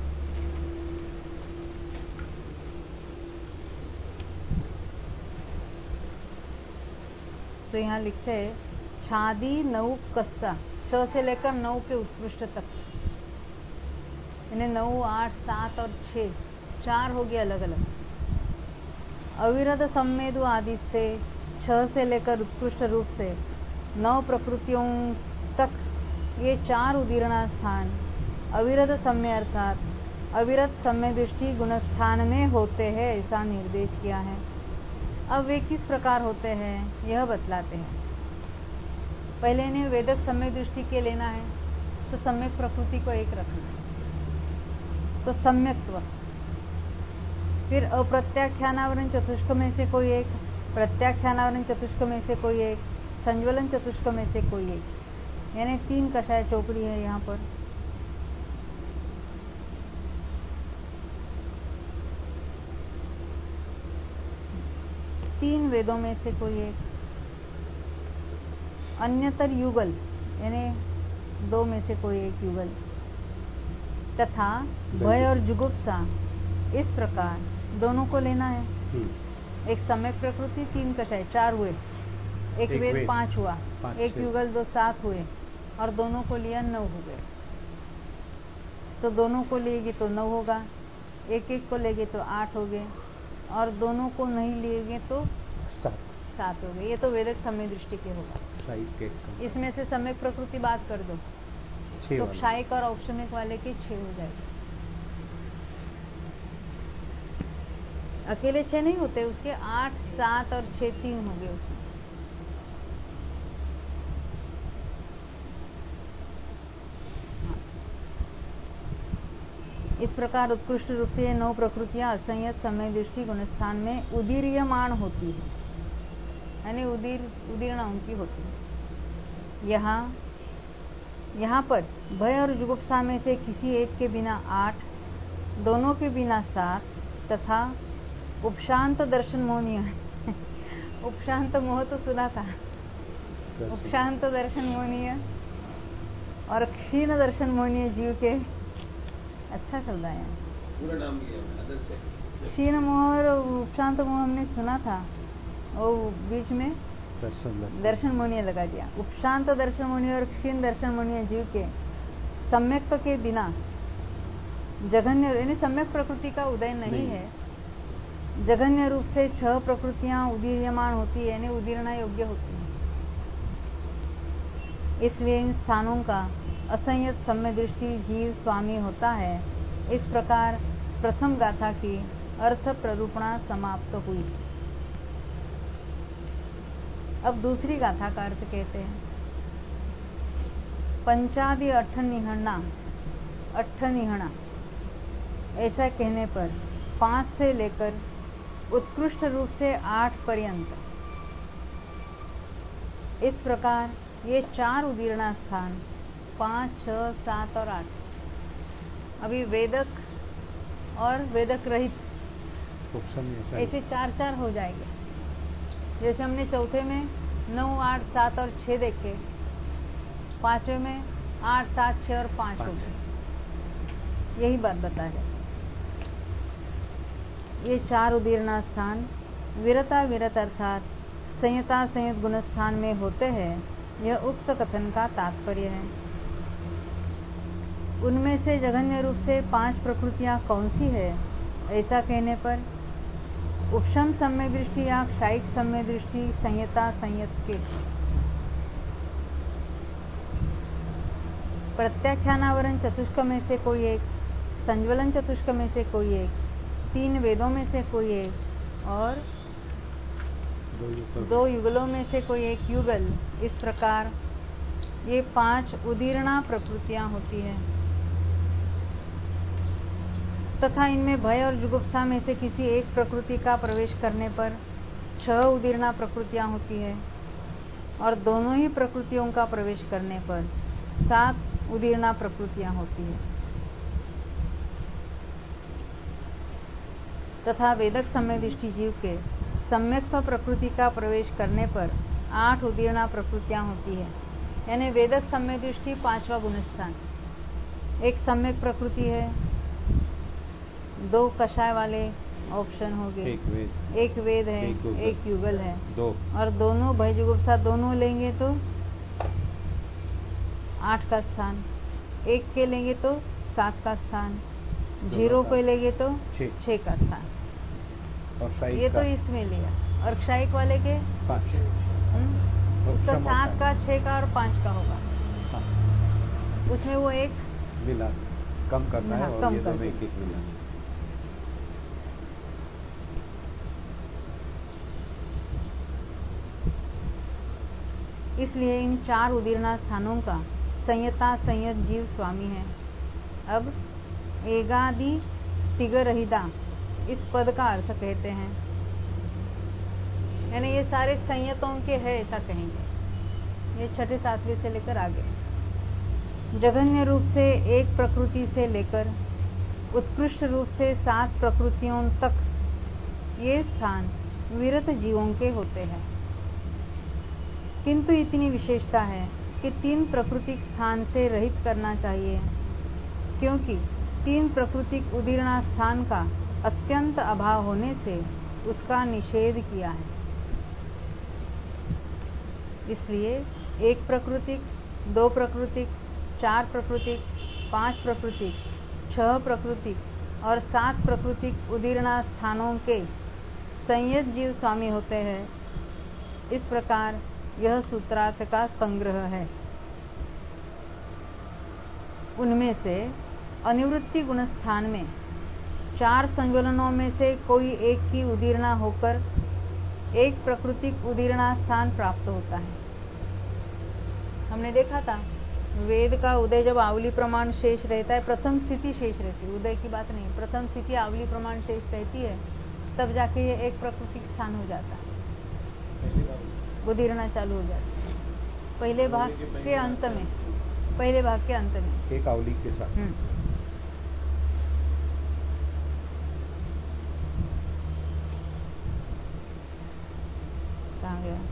तो यहाँ लिखते हैं छादी नौ कस्सा, 6 से लेकर 9 के उत्कृष्ट तक, यानी 9, 8, 7 और 6, 4 हो गए अलग अलग। अविरत सम्मेदु आदि से 6 से लेकर उत्कृष्ट रूप से 9 प्रकृतियों तक ये 4 उदीरणा स्थान अविरत सम्य अर्थात अविरत सम्य दृष्टि गुणस्थान में होते हैं, ऐसा निर्देश किया है। अब वे किस प्रकार होते हैं यह बतलाते हैं। पहले ने वेदक सम्य दृष्टि के लेना है तो सम्यक प्रकृति को एक रखना है, तो सम्यक्त्व। फिर अप्रत्याख्यानावरण चतुष्क में से कोई एक, प्रत्याख्यानावरण चतुष्क में से कोई एक, संज्वलन चतुष्क में से कोई एक, यानी 3 कषाय चौकड़ी है यहाँ पर। तीन वेदों में से कोई एक, अन्यतर युगल यानी 2 में से कोई एक युगल, तथा भय और जुगुप्सा, इस प्रकार दोनों को लेना है। एक सम्यक प्रकृति 3 कषाय 4 हुए, एक वेद 5 हुआ, एक युगल 2 7 हुए, और दोनों को लिया 9 हो गए। तो दोनों को लेगी तो 9 होगा, एक एक को लेगे तो 8 हो गए, और दोनों को नहीं लेंगे तो 7 हो गए। ये तो वेदक सम्य दृष्टि के होगा। इसमें से सम्यक प्रकृति बात कर दो तो क्षायिक और औक्षणिक वाले के 6 हो जाएगा। अकेले 6 नहीं होते, उसके 8, 7 और 6 3 हो गए उसमें। इस प्रकार उत्कृष्ट रूप से ये 9 प्रकृतियां असंयत समय दृष्टि गुणस्थान में उदीर्यमाण होती है, यानी उदीर्ण उनकी होती है। यहाँ पर भय और जुगुप्सा में से किसी एक के बिना 8, दोनों के बिना 7, तथा उपशांत दर्शन मोहनीय उपशांत मोह तो सुना था, उपशांत दर्शन मोहनीय और क्षीण दर्शन मोहनीय जीव के, अच्छा शब्द है पूरा नाम लिया। क्षीण मोह और उपशांत मोह हमने सुना था, वो बीच में दर्शन मोहनीय लगा दिया। उपशांत दर्शन मोहनीय और क्षीण दर्शन मोहनीय जीव के सम्यक के बिना जघन्य, यानी सम्यक प्रकृति का उदय नहीं है, जघन्य रूप से 6 प्रकृतियां उदीर्यमान होती है, यानी उदीर्णा योग्य होती है। इसलिए इन स्थानों का असंयत सम्य दृष्टि जीव स्वामी होता है। इस प्रकार प्रथम गाथा की अर्थ प्ररूपणा समाप्त हुई। अब दूसरी गाथा का अर्थ कहते हैं। पंचादि अठनिहणा, ऐसा कहने पर 5 से लेकर उत्कृष्ट रूप से 8 पर्यंत, इस प्रकार ये 4 उदीर्णा स्थान 5, 6, 7 और 8 अभी वेदक और वेदक रहित ऐसे 4 हो जाएंगे। जैसे हमने चौथे में 9, 8, 7 और 6 देखे, 5वें में 8, 7, 6 और 5 हो गए। यही बात बता रहे। ये 4 उदीर्णा स्थान विरता विरत अर्थात संयता संयत गुणस्थान में होते हैं, यह उक्त कथन का तात्पर्य है। उनमें से जघन्य रूप से 5 प्रकृतियां कौन सी है, ऐसा कहने पर उपशम सम्य दृष्टि या क्षायिक सम्य दृष्टि संयता संयत के, प्रत्याख्यानावरण चतुष्क में से कोई एक, संज्वलन चतुष्क में से कोई एक, 3 वेदों में से कोई एक, और दो युगलों में से कोई एक युगल, इस प्रकार ये 5 उदीर्णा प्रकृतियां होती है तथा इनमें भय और जुगुप्सा में से किसी एक प्रकृति का प्रवेश करने पर 6 उदीर्णा प्रकृतियां होती है और दोनों ही प्रकृतियों का प्रवेश करने पर 7 उदीर्णा प्रकृतियां होती है तथा वेदक सम्यक दृष्टि जीव के सम्यक्त्व प्रकृति का प्रवेश करने पर 8 उदीर्णा प्रकृतियां होती है। यानी वेदक सम्यक दृष्टि 5वां गुणस्थान, एक सम्यक प्रकृति है, 2 कषाय वाले ऑप्शन हो गए, एक वेद है, एक युगल है, और दोनों भय जुगुप्सा दोनों लेंगे तो 8 का स्थान, एक के लेंगे तो 7 का स्थान, 0 को लेंगे तो 6 का स्थान। और ये तो इसमें लिया, और क्षायिक वाले के 5, उसका 7 का, 6 का और 5 का होगा। उसमें वो एक मिला कम करना है, और ये दोनों एक मिला। इसलिए इन 4 उदीर्णा स्थानों का संयता संयत जीव स्वामी है। अब एगादि तिगरहिता इस पद का अर्थ कहते हैं, यानी ये सारे संयतों के हैं ऐसा कहेंगे। ये 6ठे 7वीं से लेकर आगे जघन्य रूप से एक प्रकृति से लेकर उत्कृष्ट रूप से 7 प्रकृतियों तक ये स्थान विरत जीवों के होते हैं, किंतु इतनी विशेषता है कि 3 प्राकृतिक स्थान से रहित करना चाहिए, क्योंकि 3 प्राकृतिक उदीर्णा स्थान का अत्यंत अभाव होने से उसका निषेध किया है। इसलिए 1 प्राकृतिक, 2 प्राकृतिक, 4 प्राकृतिक, 5 प्राकृतिक, 6 प्राकृतिक और 7 प्राकृतिक उदीर्णा स्थानों के संयत जीव स्वामी होते हैं। इस प्रकार यह सूत्रार्थ का संग्रह है। उनमें से अनिवृत्ति गुण स्थान में 4 संज्वलनों में से कोई एक की उदीर्णा होकर एक प्राकृतिक उदीर्णा स्थान प्राप्त होता है। हमने देखा था वेद का उदय जब आवली प्रमाण शेष रहता है, प्रथम स्थिति शेष रहती है, उदय की बात नहीं, प्रथम स्थिति आवली प्रमाण शेष रहती है, तब जाके ये एक प्राकृतिक स्थान हो जाता है, उदीर्णा चालू हो जाती है पहले भाग के अंत में, पहले भाग के अंत में एक आवली के साथ। कहाँ गया?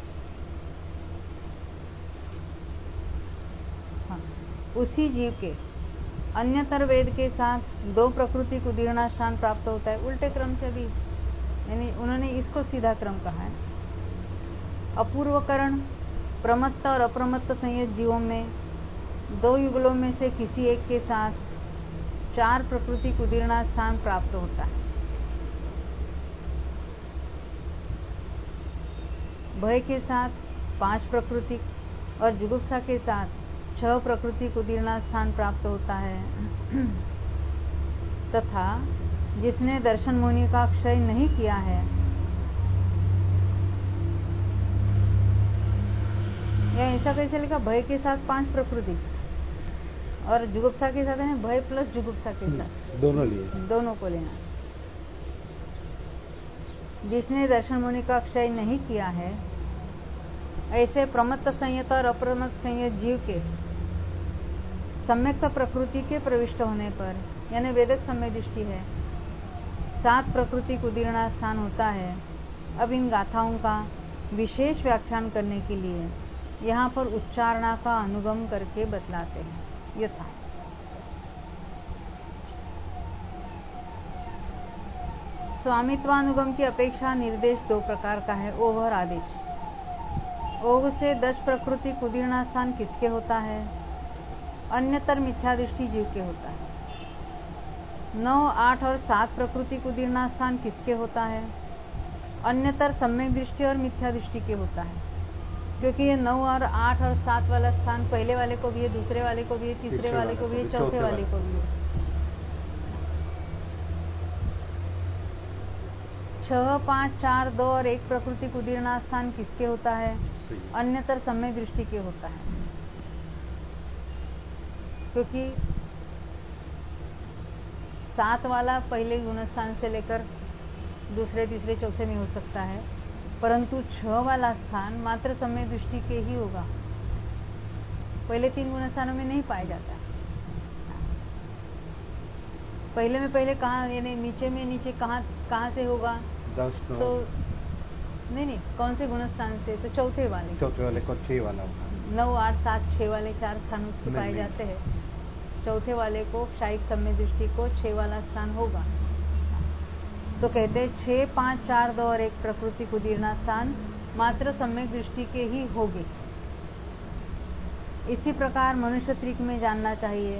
हाँ, उसी जीव के अन्यतर वेद के साथ 2 प्राकृतिक उदीर्णा स्थान प्राप्त होता है, उल्टे क्रम से भी, यानी उन्होंने इसको सीधा क्रम कहा है। अपूर्वकरण प्रमत्त और अप्रमत्त संयत जीवों में 2 युगलों में से किसी एक के साथ 4 प्राकृतिक उदीर्णा स्थान प्राप्त होता है। भय के साथ 5 प्राकृतिक और जुगुप्सा के साथ 6 प्राकृतिक उदीर्णा स्थान प्राप्त होता है तथा जिसने दर्शन मुनि का क्षय नहीं किया है, या ऐसा कैसे लिखा, भय के साथ 5 प्राकृतिक और जुगुप्सा के साथ है भय प्लस जुगुप्सा के साथ, दोनों लिए, दोनों को लेना। जिसने दर्शन मुनि का क्षय नहीं किया है, ऐसे प्रमत्त संयत और अप्रमत्त संयत जीव के सम्यक्त प्रकृति के प्रविष्ट होने पर, यानी वेदक सम्यक दृष्टि है, 7 प्राकृतिक उदीर्णा स्थान होता है। अब इन गाथाओं का विशेष व्याख्यान करने के लिए यहाँ पर उच्चारणा का अनुगम करके बतलाते हैं। यथा स्वामित्वानुगम की अपेक्षा निर्देश 2 प्रकार का है, ओघ और आदेश। ओघ से 10 प्राकृतिक उदीर्णा स्थान किसके होता है? अन्यतर मिथ्या दृष्टि जीव के होता है। 9, 8 और 7 प्राकृतिक उदीर्णा स्थान किसके होता है? अन्यतर सम्यक दृष्टि और मिथ्या दृष्टि के होता है, क्योंकि ये 9 और 8 और 7 वाला स्थान पहले वाले को भी है, दूसरे वाले को भी है, तीसरे वाले को भी है, चौथे वाले को भी है। 6, 5, 4, 2 और 1 प्रकृति उदीर्णा स्थान किसके होता है? अन्यतर सम्यक दृष्टि के होता है, क्योंकि 7 वाला पहले गुणस्थान से लेकर दूसरे, तीसरे, चौथे में हो सकता है, परंतु 6 वाला स्थान मात्र सम्यक दृष्टि के ही होगा, पहले 3 गुणस्थानों में नहीं पाया जाता। पहले में पहले कहाँ, यानी नीचे में नीचे कहाँ से होगा? 10, 9 तो नहीं, कौन से गुणस्थान से? तो चौथे वाले को 6 वाला होगा। 9, 8, 7, 6 वाले 4 स्थानों से पाए जाते हैं। चौथे वाले को क्षायिक सम्यक दृष्टि को 6 वाला स्थान होगा। तो कहते हैं 6, 5, 4, 2 और 1 प्रकृति उदीर्णा स्थान मात्र सम्यक दृष्टि के ही होंगे। इसी प्रकार मनुष्य त्रिक में जानना चाहिए।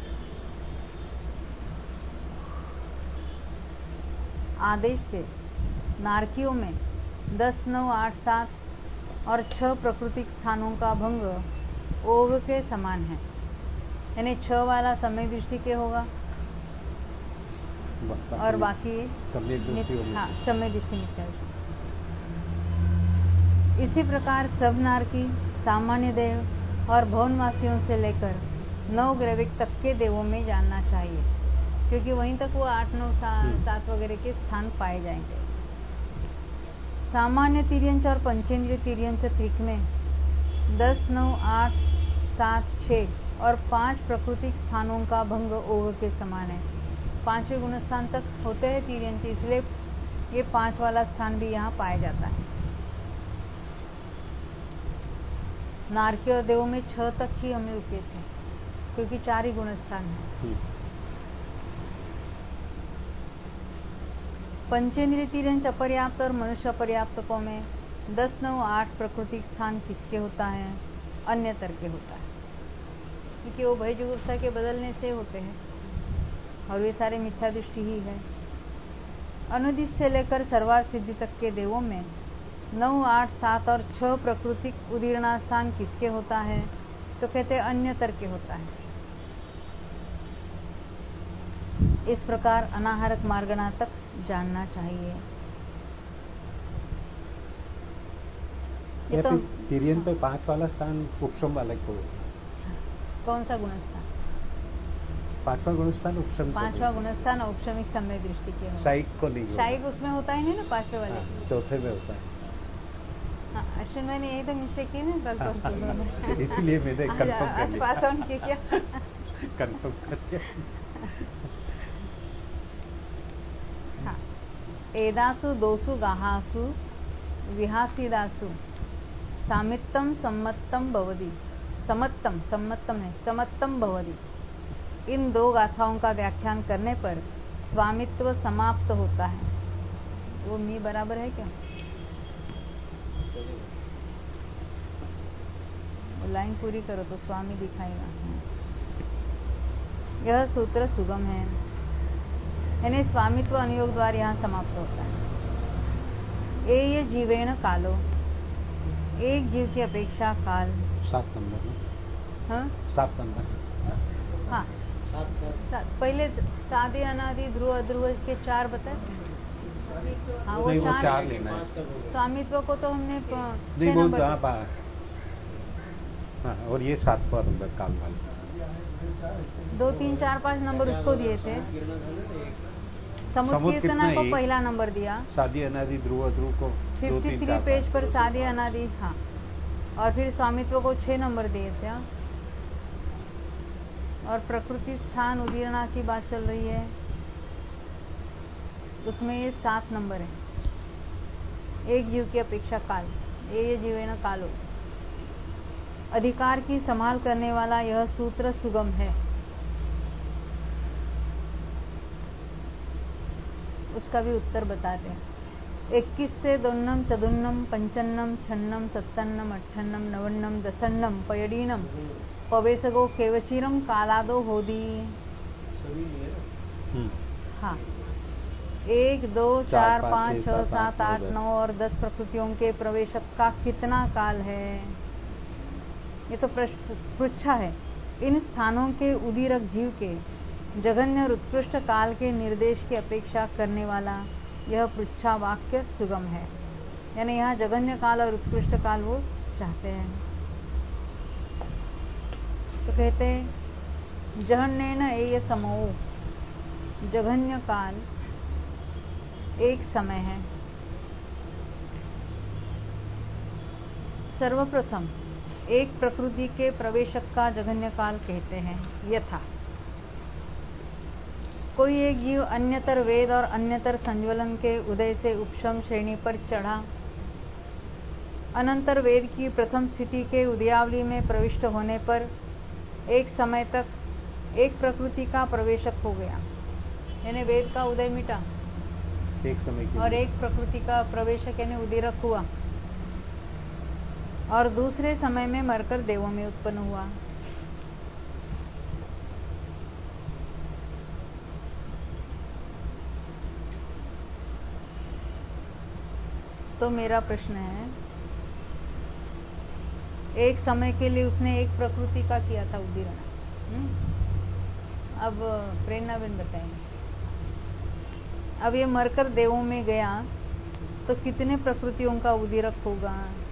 आदेश से नारकियों में 10, 9, 8, 7 और 6 प्राकृतिक स्थानों का भंग ओग के समान है, यानी 6 वाला सम्यक दृष्टि के होगा और बाकी सम्यक दृष्टि मिथ्या। इसी प्रकार सब नारकी, सामान्य देव और भवनवासियों से लेकर 9 ग्रैविक तक के देवों में जानना चाहिए, क्योंकि वहीं तक वो 8, 9, 7 वगैरह के स्थान पाए जाएंगे। सामान्य तिर्यंच और पंचेंद्रिय तिर्यंच त्रिक में 10, 9, 8, 7, 6 और 5 प्राकृतिक स्थानों का भंग ओग के समान है। 5वें गुणस्थान तक होते हैं तिर्यंच, इसलिए ये 5 वाला स्थान भी यहाँ पाया जाता है। नारकी और देवों में 6 तक ही हमें रुके थे, क्योंकि 4 ही गुणस्थान है। पंचेंद्रिय तिर्यंच अपर्याप्त और मनुष्य अपर्याप्तकों में 10, 9, 8 प्राकृतिक स्थान किसके होता है? अन्यतर के होता है, क्योंकि वो भय जुगुप्सा के बदलने से होते हैं और वे सारे मिथ्या दृष्टि ही है। अनुदिश से लेकर सर्वार्थ सिद्धि तक के देवों में 9, 8, 7 और 6 प्राकृतिक उदीर्णा स्थान किसके होता है? तो कहते हैं अन्यतर के होता है। इस प्रकार अनाहरक मार्गना तक जानना चाहिए। ये तो तिर्यन पे 5 वाला स्थान उपशम वाले को, कौन सा गुणस्थान? 5वां गुणस्थान उपशम। 5वां गुणस्थान औपशमिक सम्यक दृष्टि के होता है। शायिक को नहीं, शायिक उसमें होता ही नहीं ना 5वें वाले। चौथे में होता है। हाँ, अश्विन मैंने यही तो मिस्टेक की ना कल परसों, इसलिए मैंने कंफर्म कर लिया। पास ऑन किया क्या? कंफर्म कर दिया। हाँ, एदासु दोसु गाहासु विहासीदासु सामित्तम सम्मत्तम भवति, समत्तम भवति। इन 2 गाथाओं का व्याख्यान करने पर स्वामित्व समाप्त होता है। वो मी बराबर है क्या? वो लाइन पूरी करो तो स्वामी दिखाएगा। यह सूत्र सुगम है, यानी स्वामित्व अनुयोग द्वारा यहाँ समाप्त होता है। ये जीवेण कालो, एक जीव की अपेक्षा काल 7 नंबर में। हाँ 7 नंबर। हाँ 7। पहले सादे अनादि ध्रुव अध्रुव के 4 बताए। हाँ वो 4 लेना है। स्वामित्व को तो हमने नहीं वो नंबर। हाँ, और ये 7वां नंबर काल वाला। 2, 3, 4, 5 नंबर उसको दिए थे। समुद्र कीर्तना को पहला नंबर दिया। सादी अनादि ध्रुव ध्रुव को 53 पेज पर सादी अनादि। हाँ, और फिर स्वामित्व को 6 नंबर दिए थे। और प्रकृति स्थान उदीर्णा की बात चल रही है, उसमें ये 7 नंबर है। एक जीव की अपेक्षा काल, ये जीवे न कालो। अधिकार की संभाल करने वाला यह सूत्र सुगम है। उसका भी उत्तर बताते हैं। 21 से 2, 4, 5, 6, 7, 8, 9, 10, पयडीनम पवेसगो केवचिरम कालादो होदी। हाँ, 1, 2, 4, 5, 6, 7, 8, 9 और 10 प्रकृतियों के प्रवेशक का कितना काल है? ये तो पृच्छा है। इन स्थानों के उदीरक जीव के जघन्य और उत्कृष्ट काल के निर्देश की अपेक्षा करने वाला यह पृच्छा वाक्य सुगम है। यानी यहाँ जघन्य काल और उत्कृष्ट काल वो चाहते हैं। तो कहते हैं जहन्नेन एय समो, जघन्य काल एक समय है। सर्वप्रथम एक प्रकृति के प्रवेशक का जघन्य काल कहते हैं। यथा कोई एक जीव अन्यतर वेद और अन्यतर संज्वलन के उदय से उपशम श्रेणी पर चढ़ा, अनंतर वेद की प्रथम स्थिति के उदयावली में प्रविष्ट होने पर एक समय तक एक प्रकृति का प्रवेशक हो गया। यानी वेद का उदय मिटा एक समय के और लिए। एक प्रकृति का प्रवेशक यानी उदीरक हुआ, और दूसरे समय में मरकर देवों में उत्पन्न हुआ। तो मेरा प्रश्न है, एक समय के लिए उसने एक प्रकृति का किया था उदीरण। अब प्रेरणाबेन बताएंगे। अब ये मरकर देवों में गया तो कितने प्रकृतियों का उदीरक होगा?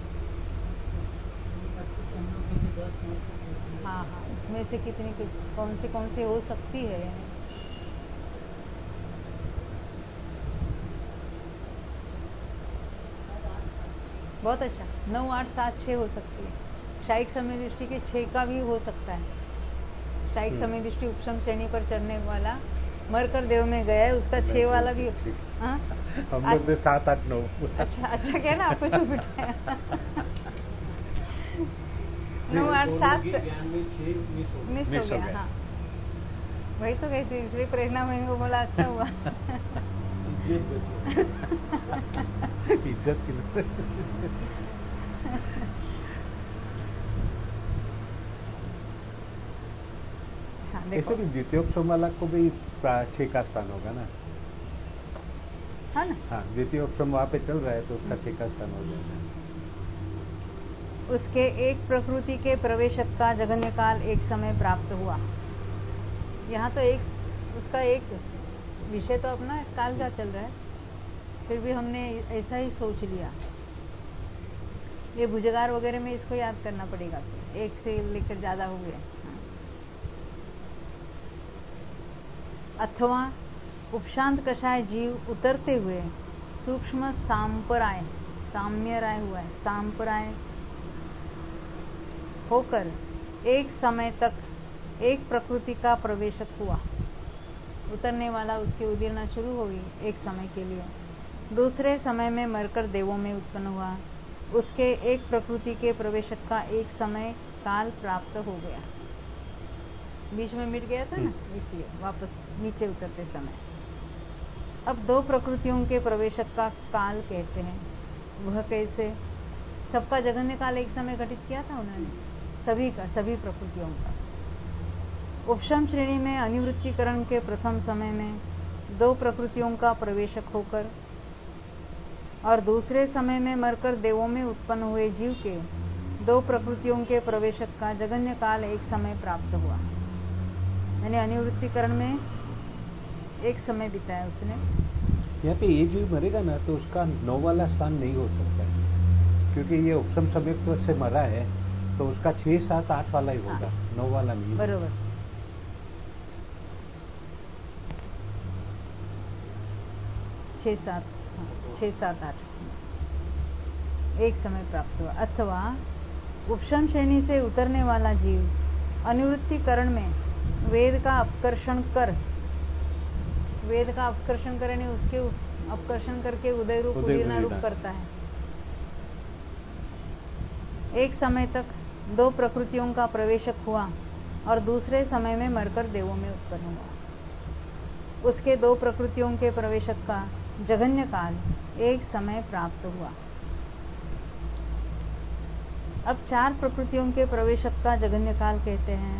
हाँ, इसमें से कितनी कौन सी हो सकती है? बहुत अच्छा, 9, 8, 7, 6 हो सकती है। शायिक समय दृष्टि के 6 का भी हो सकता है। शायिक समय दृष्टि उपशम श्रेणी पर चढ़ने वाला मरकर देव में गया है, उसका 6 वाला भी। हाँ, हम लोग ने 7, 8, 9। अच्छा क्या ना, आपको जो बिठाया 9, 8, 7 मिस हो गया। हाँ, वही तो कहती, इसलिए प्रेरणा मैंने को बोला अच्छा हुआ। इज्जत की ऐसे भी द्वितीयोपशम वाला को भी 6 का स्थान होगा ना? हाँ ना। हाँ, द्वितीयोपशम वहाँ पे चल रहा है तो उसका 6 का स्थान हो जाएगा। उसके एक प्रकृति के प्रवेशक का जघन्य काल एक समय प्राप्त हुआ। यहाँ तो उसका एक विषय तो अपना काल का चल रहा है, फिर भी हमने ऐसा ही सोच लिया। ये भुजगार वगैरह में इसको याद करना पड़ेगा, एक से लेकर ज्यादा हो गए। अथवा उपशांत कषाय जीव उतरते हुए सूक्ष्म सांपराय, साम्यराय हुआ है, सांपराय होकर एक समय तक एक प्रकृति का प्रवेशक हुआ। उतरने वाला उसकी उदीरना शुरू होगी एक समय के लिए, दूसरे समय में मरकर देवों में उत्पन्न हुआ। उसके एक प्रकृति के प्रवेशक का एक समय काल प्राप्त हो गया। बीच में मिट गया था ना, इसलिए वापस नीचे उतरते समय। अब 2 प्रकृतियों के प्रवेशक का काल कहते हैं। वह कैसे? सबका जघन्य काल एक समय घटित किया था उन्होंने, सभी प्रकृतियों का। उपशम श्रेणी में अनिवृत्तिकरण के प्रथम समय में 2 प्रकृतियों का प्रवेशक होकर और दूसरे समय में मरकर देवों में उत्पन्न हुए जीव के 2 प्रकृतियों के प्रवेशक का जघन्य काल एक समय प्राप्त हुआ। यानी अनिवृत्तिकरण में एक समय बिताया उसने। यहाँ पे ये जीव मरेगा ना तो उसका 9 वाला स्थान नहीं हो सकता है, क्योंकि ये उपशम समय से मरा है तो उसका 6, 7, 8 वाला ही होगा। 9 वाला नहीं। बरोबर। 6, 7, 8 एक समय प्राप्त हुआ। अथवा उपशम श्रेणी से उतरने वाला जीव अनिवृत्तिकरण में वेद का अपकर्षण करने उसके अपकर्षण करके उदय रूप उदीर्णा रूप करता है। एक समय तक 2 प्रकृतियों का प्रवेशक हुआ और दूसरे समय में मरकर देवों में उत्पन्न हुआ। उसके 2 प्रकृतियों के प्रवेशक का जघन्य काल एक समय प्राप्त हुआ। अब 4 प्रकृतियों के प्रवेशक का जघन्य काल कहते हैं।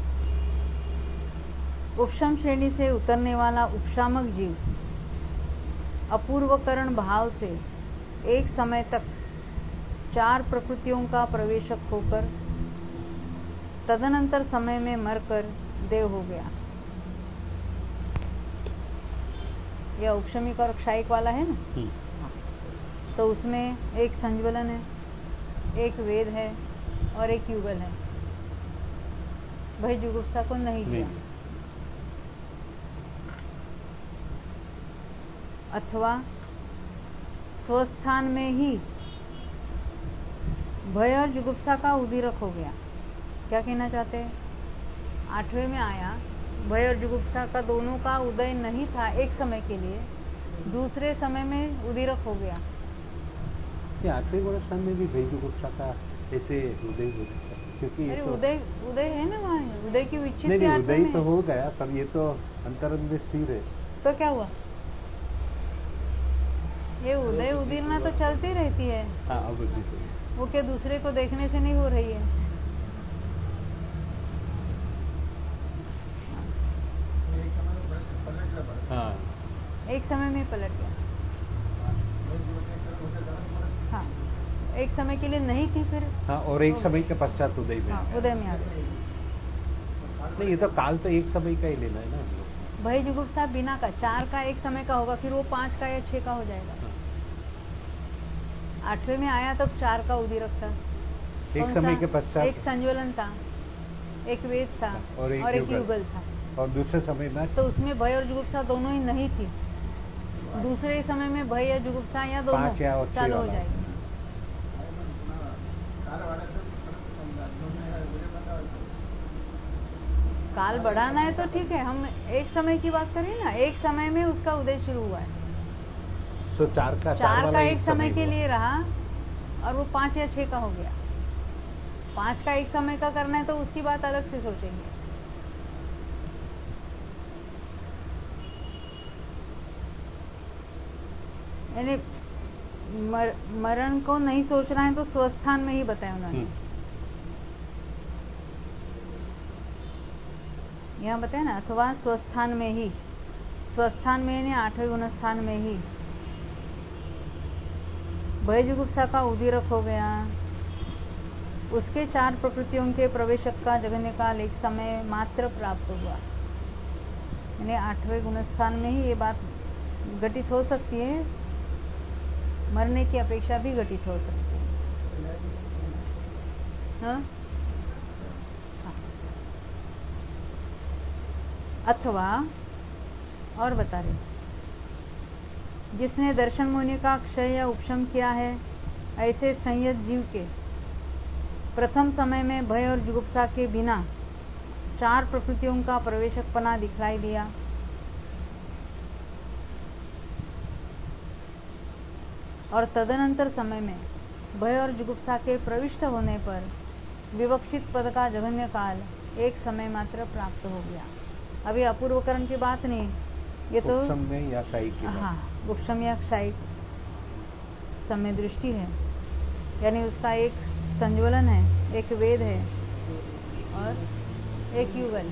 उपशम श्रेणी से उतरने वाला उपशामक जीव अपूर्वकरण भाव से एक समय तक 4 प्रकृतियों का प्रवेशक होकर तदनंतर समय में मरकर देव हो गया। ये औपशमिक और क्षायिक वाला है ना, तो उसमें एक संज्वलन है, एक वेद है और एक युगल है। भय जुगुप्सा को नहीं किया। अथवा स्वस्थान में ही भय और जुगुप्सा का उदीरक हो गया। क्या कहना चाहते हैं? 8वें में आया, भय और जुगुप्सा का दोनों का उदय नहीं था एक समय के लिए, दूसरे समय में उदीरक हो गया। 8वें गुणस्थान में भी भय जुगुप्सा का ऐसे उदय हो सकता है, क्योंकि ये तो उदय है ना वहाँ, उदय की विच्छिन्न नहीं, उदय तो हो गया, पर ये तो अंतरंग में स्थिर है। तो क्या हुआ? ये उदय उदीरना तो चलती रहती है। हाँ, अब वो क्या दूसरे को देखने से नहीं हो रही है? हाँ, एक समय में पलट गया। हाँ, एक समय के लिए नहीं थी फिर। हाँ, और एक समय के पश्चात उदय में। हाँ, उदय में आ गई। नहीं, ये तो काल तो एक समय का ही लेना है ना। भय जुगुप्सा बिना का 4 का एक समय का होगा, फिर वो 5 का या 6 का हो जाएगा। 8वें में आया तब 4 का उदीरक था। एक समय के पश्चात एक संज्वलन था, एक वेद था और एक युगल था। और दूसरे समय में तो उसमें भय और जुगुप्सा दोनों ही नहीं थी। दूसरे समय में भय या जुगुप्सा या दोनों चालू हो जाएगी। काल बढ़ाना है तो ठीक है, हम एक समय की बात करें ना, एक समय में उसका उदय शुरू हुआ है। तो 4 का एक समय के लिए रहा और वो 5 या 6 का हो गया। 5 का एक समय का करना है तो उसकी बात अलग से सोचेंगे। यानी मरण को नहीं सोचना है तो स्वस्थान में ही बताया उन्होंने। यहाँ बताया ना, अथवा स्वस्थान में ही, स्वस्थान में यानी 8वें गुणस्थान में ही भय जुगुप्सा का उदीरक हो गया। उसके 4 प्रकृतियों के प्रवेशक का जगन्य काल एक समय मात्र प्राप्त हुआ। यानी 8वें गुणस्थान में ही ये बात घटित हो सकती है, मरने की अपेक्षा भी घटित हो सकती है। हाँ? अथवा और बता रहे, जिसने दर्शन मुनि का क्षय या उपशम किया है, ऐसे संयत जीव के प्रथम समय में भय और जुगुप्सा के बिना 4 प्रकृतियों का प्रवेशकपना दिखलाई दिया। और तदनंतर समय में भय और जुगुप्सा के प्रविष्ट होने पर विवक्षित पद का जघन्य काल एक समय मात्र प्राप्त हो गया। अभी अपूर्वकरण की बात नहीं, ये तो उपशम में या क्षयिक की बात। हाँ, उपशम या क्षयिक समय दृष्टि है, यानी उसका एक संज्वलन है, एक वेद है और एक युगल।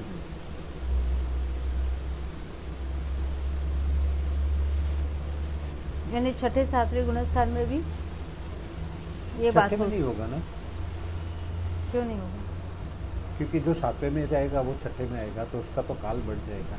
यानी 6ठे 7वें गुणस्थान में भी ये बात नहीं होगा ना? क्यों नहीं होगा? क्योंकि जो 7वें में जाएगा वो 6ठे में आएगा, तो उसका तो काल बढ़ जाएगा।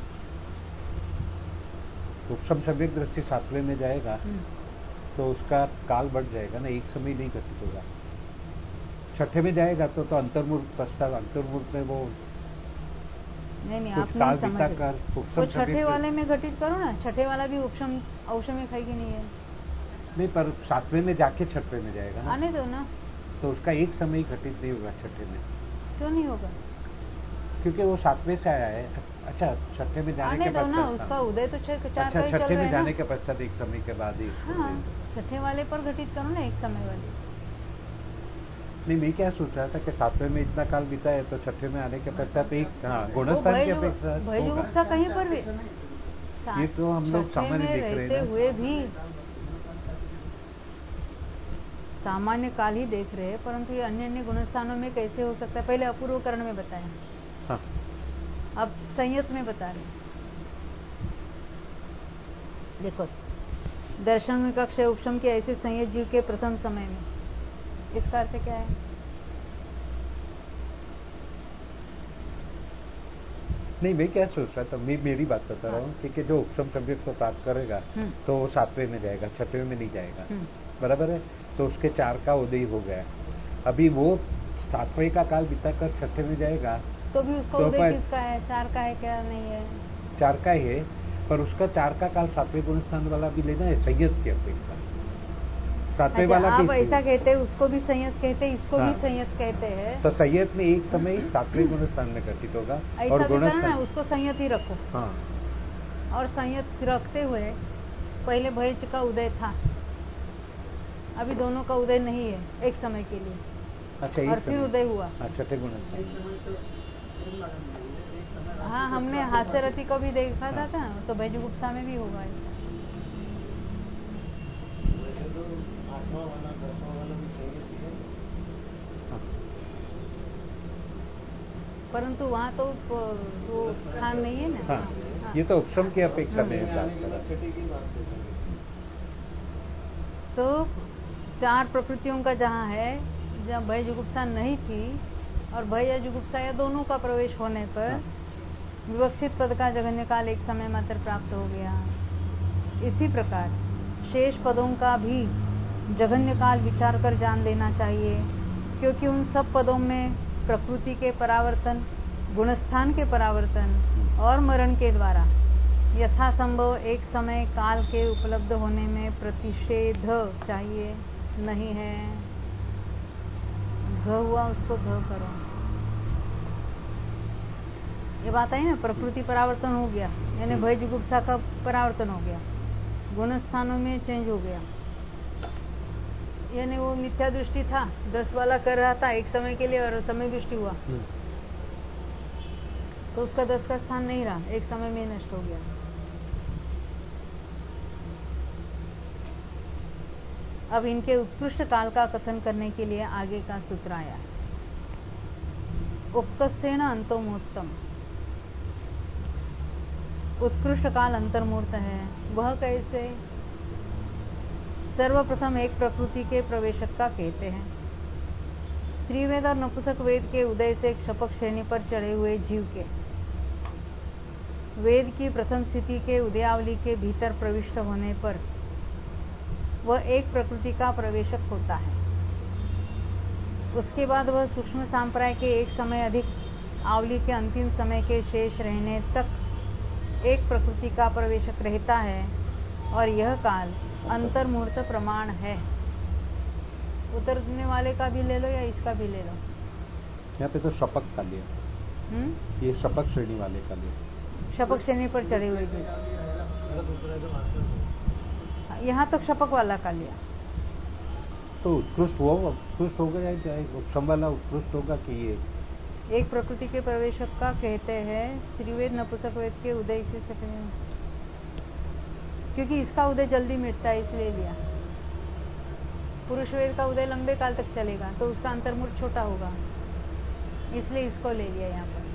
उपशम सम्यक दृष्टि 7वें में जाएगा तो उसका काल बढ़ जाएगा ना, एक समय नहीं घटित होगा। 6ठे में जाएगा तो अंतर्मूर्त प्रस्ताव, अंतर्मूर्त में वो नहीं कुछ आप काल नहीं समझ कर वो 6ठे वाले में घटित करो ना। 6ठे वाला भी उपशम औषम खाई की नहीं है। नहीं, पर 7वें में जाके 6ठे में जाएगा ना, आने दो ना, तो उसका एक समय घटित नहीं होगा 6ठे में। क्यों नहीं होगा? क्योंकि वो 7वें से आया है। अच्छा, 6ठे में जाने के बाद ना, उसका उदय तो 4 का ही चल रहा है। 6ठे में जाने के पश्चात एक समय के बाद ही। हाँ, 6ठे वाले पर घटित करो ना, एक समय वाले। नहीं, मैं क्या सोच रहा था कि 7वें में इतना काल बीता है तो 6ठे में आने के पश्चात एक गुणस्थान की अपेक्षा भय जुगुप्सा कहीं पर भी, ये तो हम लोग सामान्य देख रहे हैं हुए भी सामान्य काल ही देख रहे हैं, परंतु ये अन्य अन्य गुणस्थानों में कैसे हो सकता है? पहले अपूर्वकरण में बताया। हाँ। अब संयत में बता रहे। देखो, दर्शन में कक्ष उपशम के ऐसे संयत जीव के प्रथम समय में, इसका अर्थ क्या है? नहीं, मैं क्या सोच रहा था, मैं मेरी बात बता रहा हूँ कि जो उपसम सम्यक को प्राप्त करेगा तो वो 7वें में जाएगा, 6वें में नहीं जाएगा, बराबर है। तो उसके 4 का उदय हो गया, अभी वो 7वें का काल बिताकर 6वें में जाएगा तो भी उसका उदय किसका है? 4 का है क्या? नहीं है, 4 का ही है, पर उसका 4 का काल 7वें गुण स्थान वाला भी लेना है संयत की अपेक्षा। 7वें वाला आप ऐसा कहते हैं, उसको भी संयत कहते हैं, इसको भी संयत कहते हैं। तो संयत में एक समय 7वें गुण स्थान में घटित होगा और गुण ना उसको संयत ही रखो। हाँ, और संयत रखते हुए पहले भयच का उदय था, अभी दोनों का उदय नहीं है एक समय के लिए। अच्छा, और फिर उदय हुआ। छठे गुण स्थान। हाँ, हमने हास्यरथी को भी देखा था, तो भैजुगुप्सा में भी होगा। परंतु वहाँ तो वो स्थान नहीं है ना। हाँ, ये तो उपसम की अपेक्षा में बात कर रहा। तो 4 प्रकृतियों का जहाँ है, जहाँ भय जुगुप्सा नहीं थी और भय या जुगुप्सा या दोनों का प्रवेश होने पर विवक्षित पद का जघन्य काल एक समय मात्र प्राप्त हो गया। इसी प्रकार शेष पदों का भी जघन्य काल विचार कर जान लेना चाहिए, क्योंकि उन सब पदों में प्रकृति के परावर्तन, गुणस्थान के परावर्तन और मरण के द्वारा यथासंभव एक समय काल के उपलब्ध होने में प्रतिषेध चाहिए नहीं है। घ हुआ उसको घ करो। ये बात आई ना, प्रकृति परावर्तन हो गया, यानी भय जुगुप्सा का परावर्तन हो गया, गुण स्थानों में चेंज हो गया। यानी वो मिथ्या दृष्टि था, 10 वाला कर रहा था एक समय के लिए और समय दृष्टि हुआ तो उसका 10 का स्थान नहीं रहा, एक समय में नष्ट हो गया। अब इनके उत्कृष्ट काल का कथन करने के लिए आगे का सूत्र आया। उपकस्येन अंतोमूर्तम, उत्कृष्ट काल अंतर्मूर्त है। वह कैसे? सर्वप्रथम एक प्रकृति के प्रवेशक का कहते हैं। स्त्री वेद और नपुंसक वेद के उदय से क्षपक श्रेणी पर चढ़े हुए जीव के वेद की प्रथम स्थिति के उदयावली के भीतर प्रविष्ट होने पर वह एक प्रकृति का प्रवेशक होता है। उसके बाद वह सूक्ष्म सांप्राय के एक समय अधिक आवली के अंतिम समय के शेष रहने तक एक प्रकृति का प्रवेशक रहता है, और यह काल अंतर्मूर्त प्रमाण है। उतरने वाले का भी ले लो या इसका भी ले लो। यहाँ पे तो शपक का लिया, ये शपक श्रेणी वाले का लिया, शपक श्रेणी पर चढ़े हुए जी। यहाँ तो शपक वाला का लिया। तो उत्कृष्ट वो उत्कृष्ट होगा या उपसम वाला उत्कृष्ट होगा कि ये एक प्रकृति के प्रवेशक का कहते हैं। स्त्रीवेद नपुंसक वेद के उदय से क्योंकि इसका उदय जल्दी मिटता है इसलिए लिया। पुरुष वेद का उदय लंबे काल तक चलेगा तो उसका अंतर्मूर्त छोटा होगा, इसलिए इसको ले लिया यहाँ पर।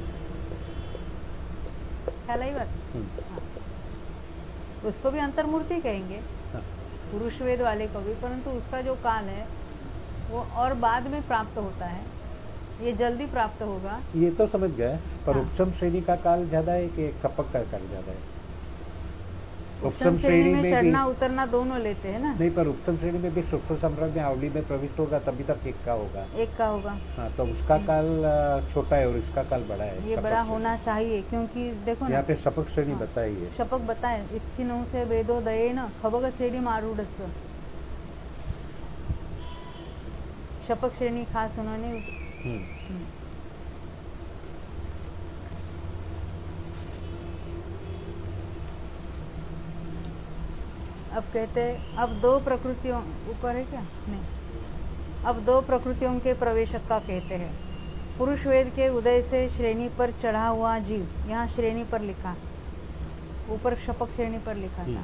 ख्याल आई बात? हाँ। उसको भी अंतर्मूर्ति कहेंगे, पुरुष वेद वाले को भी, परंतु उसका जो काल है वो और बाद में प्राप्त होता है, ये जल्दी प्राप्त होगा। ये तो समझ गए, पर उपसम श्रेणी का काल ज्यादा है कि शपक का काल ज्यादा है? उपसम श्रेणी में चढ़ना उतरना दोनों लेते हैं ना। नहीं, पर उपसम श्रेणी में भी सूक्ष्म संप्रदाय में आवली में प्रविष्ट होगा तभी तक एक का होगा। एक का होगा। हाँ, तो उसका काल छोटा है और इसका काल बड़ा है। ये बड़ा होना चाहिए, क्योंकि देखो यहाँ पे शपक श्रेणी बताई है। शपक बताए इसकी नौ से वेदोदय न खबग श्रेणी मारूढ़। शपक श्रेणी खास उन्होंने अब कहते अब दो प्रकृतियों ऊपर है क्या? नहीं, अब दो प्रकृतियों के प्रवेशक का कहते हैं। पुरुष वेद के उदय से श्रेणी पर चढ़ा हुआ जीव, यहाँ श्रेणी पर लिखा, ऊपर शपक श्रेणी पर लिखा था।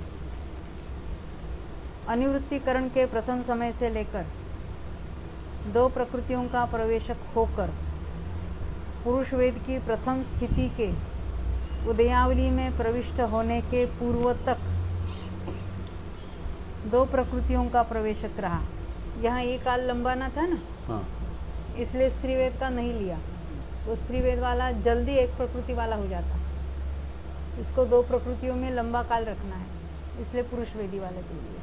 अनिवृत्तिकरण के प्रथम समय से लेकर दो प्रकृतियों का प्रवेशक होकर पुरुष वेद की प्रथम स्थिति के उदयावली में प्रविष्ट होने के पूर्व तक दो प्रकृतियों का प्रवेशक रहा। यहाँ ये काल लंबा ना था ना, इसलिए स्त्रीवेद का नहीं लिया, तो स्त्रीवेद वाला जल्दी एक प्रकृति वाला हो जाता। इसको दो प्रकृतियों में लंबा काल रखना है, इसलिए पुरुष वेदी वाले के लिए।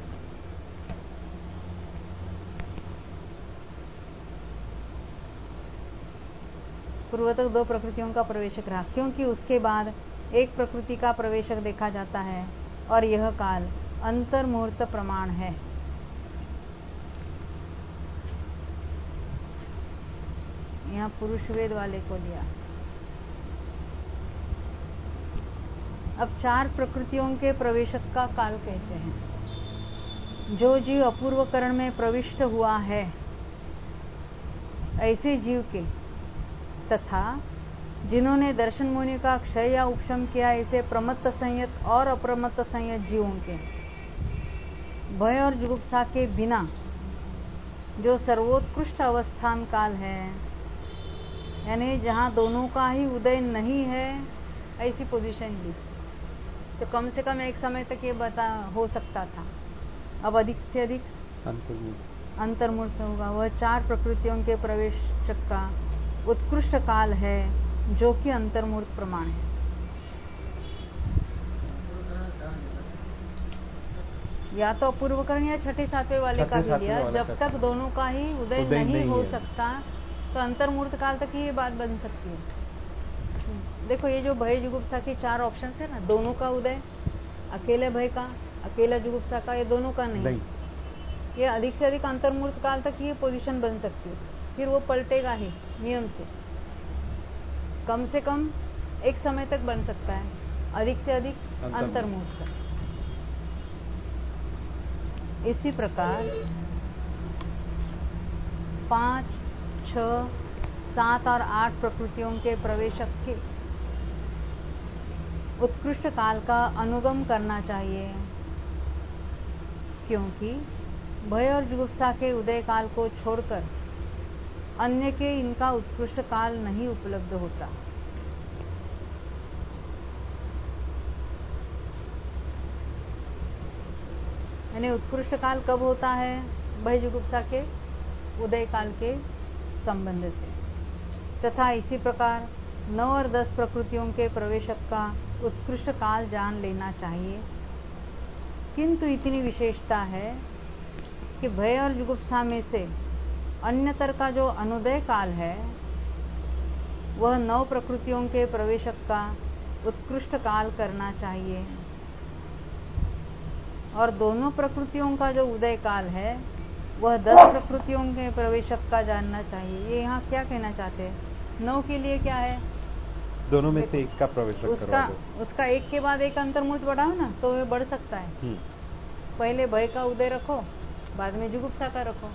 पूर्वतक दो प्रकृतियों का प्रवेशक रहा, क्योंकि उसके बाद एक प्रकृति का प्रवेशक देखा जाता है और यह काल अंतर्मुहूर्त प्रमाण है। यहाँ पुरुष वेद वाले को लिया। अब चार प्रकृतियों के प्रवेशक का काल कहते हैं। जो जीव अपूर्वकरण में प्रविष्ट हुआ है, ऐसे जीव के तथा जिन्होंने दर्शन मुनि का क्षय या उपशम किया, ऐसे प्रमत्त संयत और अप्रमत्त संयत जीवों के भय और जुगुप्सा के बिना जो सर्वोत्कृष्ट अवस्थान काल है, यानी जहां दोनों का ही उदय नहीं है, ऐसी पोजीशन ली तो कम से कम एक समय तक ये हो सकता था। अब अधिक से अधिक अंतर्मुहूर्त होगा। वह चार प्रकृतियों के प्रवेशक का उत्कृष्ट काल है, जो कि अंतर्मुहूर्त प्रमाण है। या तो अपूर्वकरण या छठे सातवें वाले का भी लिया। जब तक दोनों का ही उदय नहीं हो सकता तो अंतर्मुहूर्त काल तक ही ये बात बन सकती है। देखो ये जो भय जुगुप्सा के चार ऑप्शन है ना, दोनों का उदय, अकेले भय का, अकेला जुगुप्सा का, ये दोनों का नहीं। ये अधिक से अधिक अंतर्मुहूर्त काल तक ये पोजीशन बन सकती है, फिर वो पलटेगा ही नियम से। कम से कम एक समय तक बन सकता है, अधिक से अधिक अंतर्मुहूर्त तक। इसी प्रकार 5, 6, 7 और 8 प्रकृतियों के प्रवेशक के उत्कृष्ट काल का अनुगम करना चाहिए, क्योंकि भय और जुगुप्सा के उदय काल को छोड़कर अन्य के इनका उत्कृष्ट काल नहीं उपलब्ध होता। यानी उत्कृष्ट काल कब होता है? भय जुगुप्सा के उदय काल के संबंध से। तथा इसी प्रकार 9 और 10 प्रकृतियों के प्रवेशक का उत्कृष्ट काल जान लेना चाहिए, किंतु इतनी विशेषता है कि भय और जुगुप्सा में से अन्यतर का जो अनुदय काल है, वह 9 प्रकृतियों के प्रवेशक का उत्कृष्ट काल करना चाहिए, और दोनों प्रकृतियों का जो उदय काल है, वह 10 प्रकृतियों के प्रवेशक का जानना चाहिए। ये यहाँ क्या कहना चाहते हैं? 9 के लिए क्या है? दोनों में से एक का प्रवेशक उसका एक के बाद एक अंतर्मुहूर्त बढ़ाओ ना, तो ये बढ़ सकता है। पहले भय का उदय रखो, बाद में जुगुप्सा का रखो।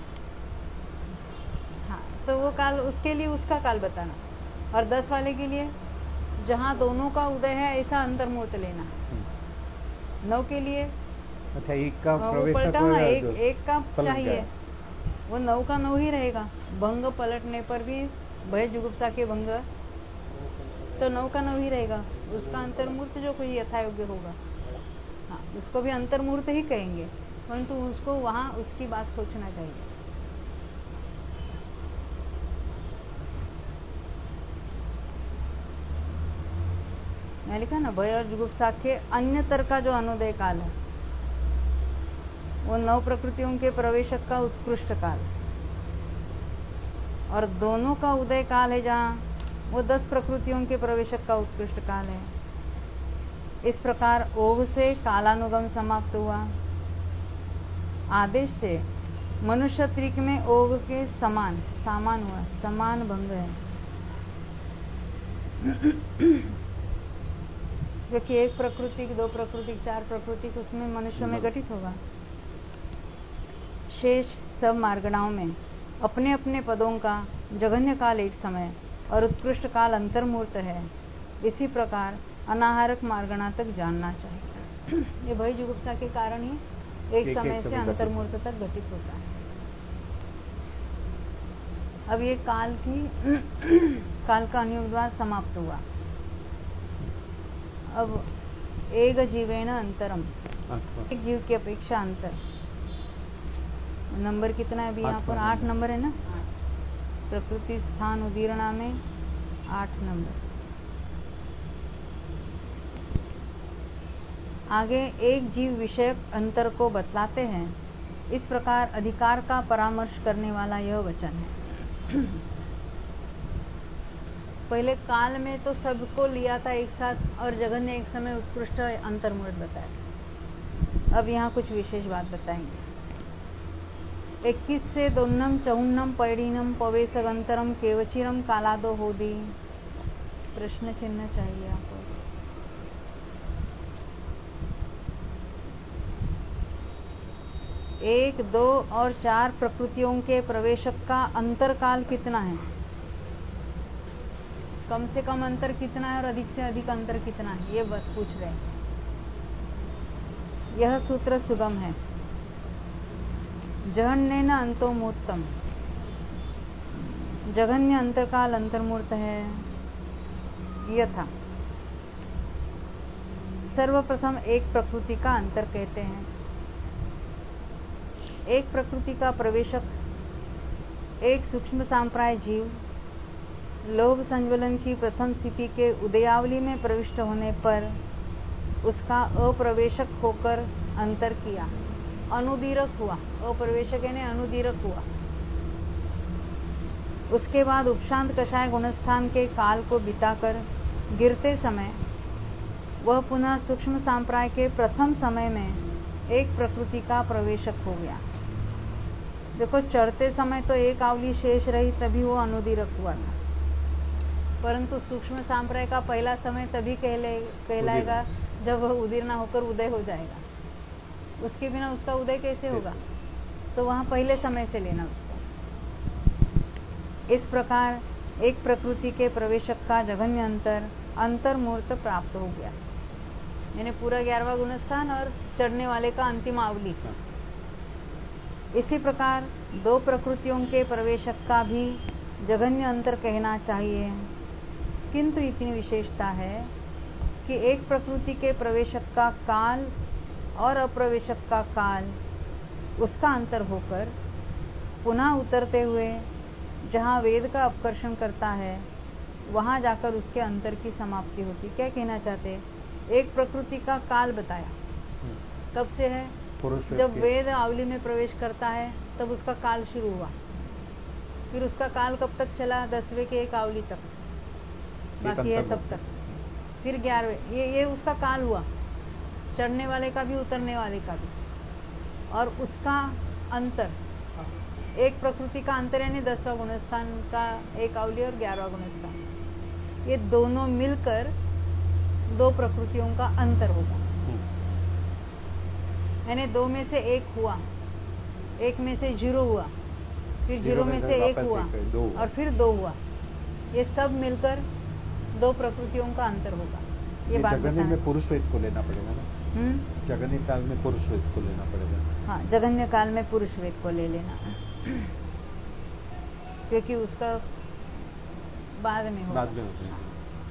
हाँ, तो वो काल, उसके लिए उसका काल बताना। और 10 वाले के लिए जहाँ दोनों का उदय है, ऐसा अंतर्मुहूर्त लेना। 9 के लिए अच्छा, एक का प्रवेशक एक का चाहिए, वो 9 का 9 ही रहेगा। भंग पलटने पर भी भय जुगुप्सा के भंग तो 9 का 9 ही रहेगा। उसका अंतर्मुहूर्त जो कोई यथायोग्य होगा, हाँ, उसको भी अंतर्मुहूर्त ही कहेंगे, परंतु उसको वहाँ उसकी बात सोचना चाहिए। मैंने लिखा ना, भय और जुगुप्सा के अन्यतर का जो अनुदय काल है, वो 9 प्रकृतियों के प्रवेशक का उत्कृष्ट काल, और दोनों का उदय काल है जहाँ, वो 10 प्रकृतियों के प्रवेशक का उत्कृष्ट काल है। इस प्रकार ओघ से कालानुगम समाप्त हुआ। आदेश से मनुष्य त्रिक में ओघ के सामान हुआ, समान भंग है। क्योंकि एक प्रकृति, 2 प्रकृति, 4 प्रकृति उसमें मनुष्य में घटित होगा। शेष सब मार्गणाओं में अपने अपने पदों का जघन्य काल एक समय और उत्कृष्ट काल अंतर्मुहूर्त है। इसी प्रकार अनाहारक मार्गणा तक जानना चाहिए। ये भय जुगुप्सा के कारण ही एक समय से अंतर्मुहूर्त तक घटित होता है। अब ये काल का अनुवाद समाप्त हुआ। अब एक जीवेन अंतरम, एक जीव की अपेक्षा अंतर। नंबर कितना है अभी यहाँ पर? 8 नंबर है ना। प्रकृति स्थान उदीरणा में 8 नंबर। आगे एक जीव विषयक अंतर को बतलाते हैं। इस प्रकार अधिकार का परामर्श करने वाला यह वचन है। पहले काल में तो सबको लिया था एक साथ और जगन ने एक समय उत्कृष्ट अंतर्मुहूर्त बताया। अब यहाँ कुछ विशेष बात बताएंगे। 21 से दोन्नम चौन्नम पैड़ीनम पवेशगंतरम केवचिरम कालादो होदी। प्रश्न चिन्ह चाहिए आपको। एक, दो और 4 प्रकृतियों के प्रवेशक का अंतरकाल कितना है? कम से कम अंतर कितना है और अधिक से अधिक अंतर कितना है, ये बस पूछ रहे हैं। यह सूत्र सुगम है। जहन्नेन अंतोमुत्तम, जघन्य अंतरकाल अंतर्मूर्त है। यथा सर्वप्रथम एक प्रकृति का अंतर कहते हैं। एक प्रकृति का प्रवेशक एक सूक्ष्म सांप्राय जीव लोभ संज्वलन की प्रथम स्थिति के उदयावली में प्रविष्ट होने पर उसका अप्रवेशक होकर अंतर किया, अनुदीरक हुआ। अप्रवेशक यानी अनुदीरक हुआ। उसके बाद उपशांत कषाय गुणस्थान के काल को बिताकर गिरते समय वह पुनः सूक्ष्म सांप्राय के प्रथम समय में एक प्रकृति का प्रवेशक हो गया। देखो, चढ़ते समय तो एक आवली शेष रही, तभी वो अनुदीरक हुआ था। परंतु सूक्ष्म सांप्राय का पहला समय तभी कहलाएगा जब वह उदीर्ण होकर उदय हो जाएगा। उसके बिना उसका उदय कैसे होगा? तो वहां पहले समय से लेना उसको। इस प्रकार एक प्रकृति के प्रवेशक का जघन्य अंतर्मूर्त प्राप्त हो गया, यानी पूरा 11वां गुणस्थान और चढ़ने वाले का अंतिम आवली। इसी प्रकार 2 प्रकृतियों के प्रवेशक का भी जघन्य अंतर कहना चाहिए, किंतु इतनी विशेषता है कि एक प्रकृति के प्रवेशक का काल और अप्रवेशक का काल उसका अंतर होकर पुनः उतरते हुए जहाँ वेद का अपकर्षण करता है वहां जाकर उसके अंतर की समाप्ति होती। क्या कहना चाहते हैं? एक प्रकृति का काल बताया, कब से है? जब वेद आवली में प्रवेश करता है तब उसका काल शुरू हुआ। फिर उसका काल कब तक चला? 10वें के एक आवली तक बाकी है तब तक। फिर 11वें, ये उसका काल हुआ, चढ़ने वाले का भी उतरने वाले का भी। और उसका अंतर, एक प्रकृति का अंतर यानी 10वां गुणस्थान का एक आवली और 11वां गुणस्थान, ये दोनों मिलकर 2 प्रकृतियों का अंतर होगा। यानी 2 में से 1 हुआ, 1 में से 0 हुआ, फिर 0 में से 1 हुआ और फिर 2 हुआ। ये सब मिलकर 2 प्रकृतियों का अंतर होगा। ये बात जगन्य में पुरुष वेद को लेना पड़ेगा ना? जगन्य काल में पुरुष वेद को लेना पड़ेगा। हाँ, जगन्य काल में पुरुष वेद को ले लेना, क्योंकि उसका बाद में होगा। बाद में होता है।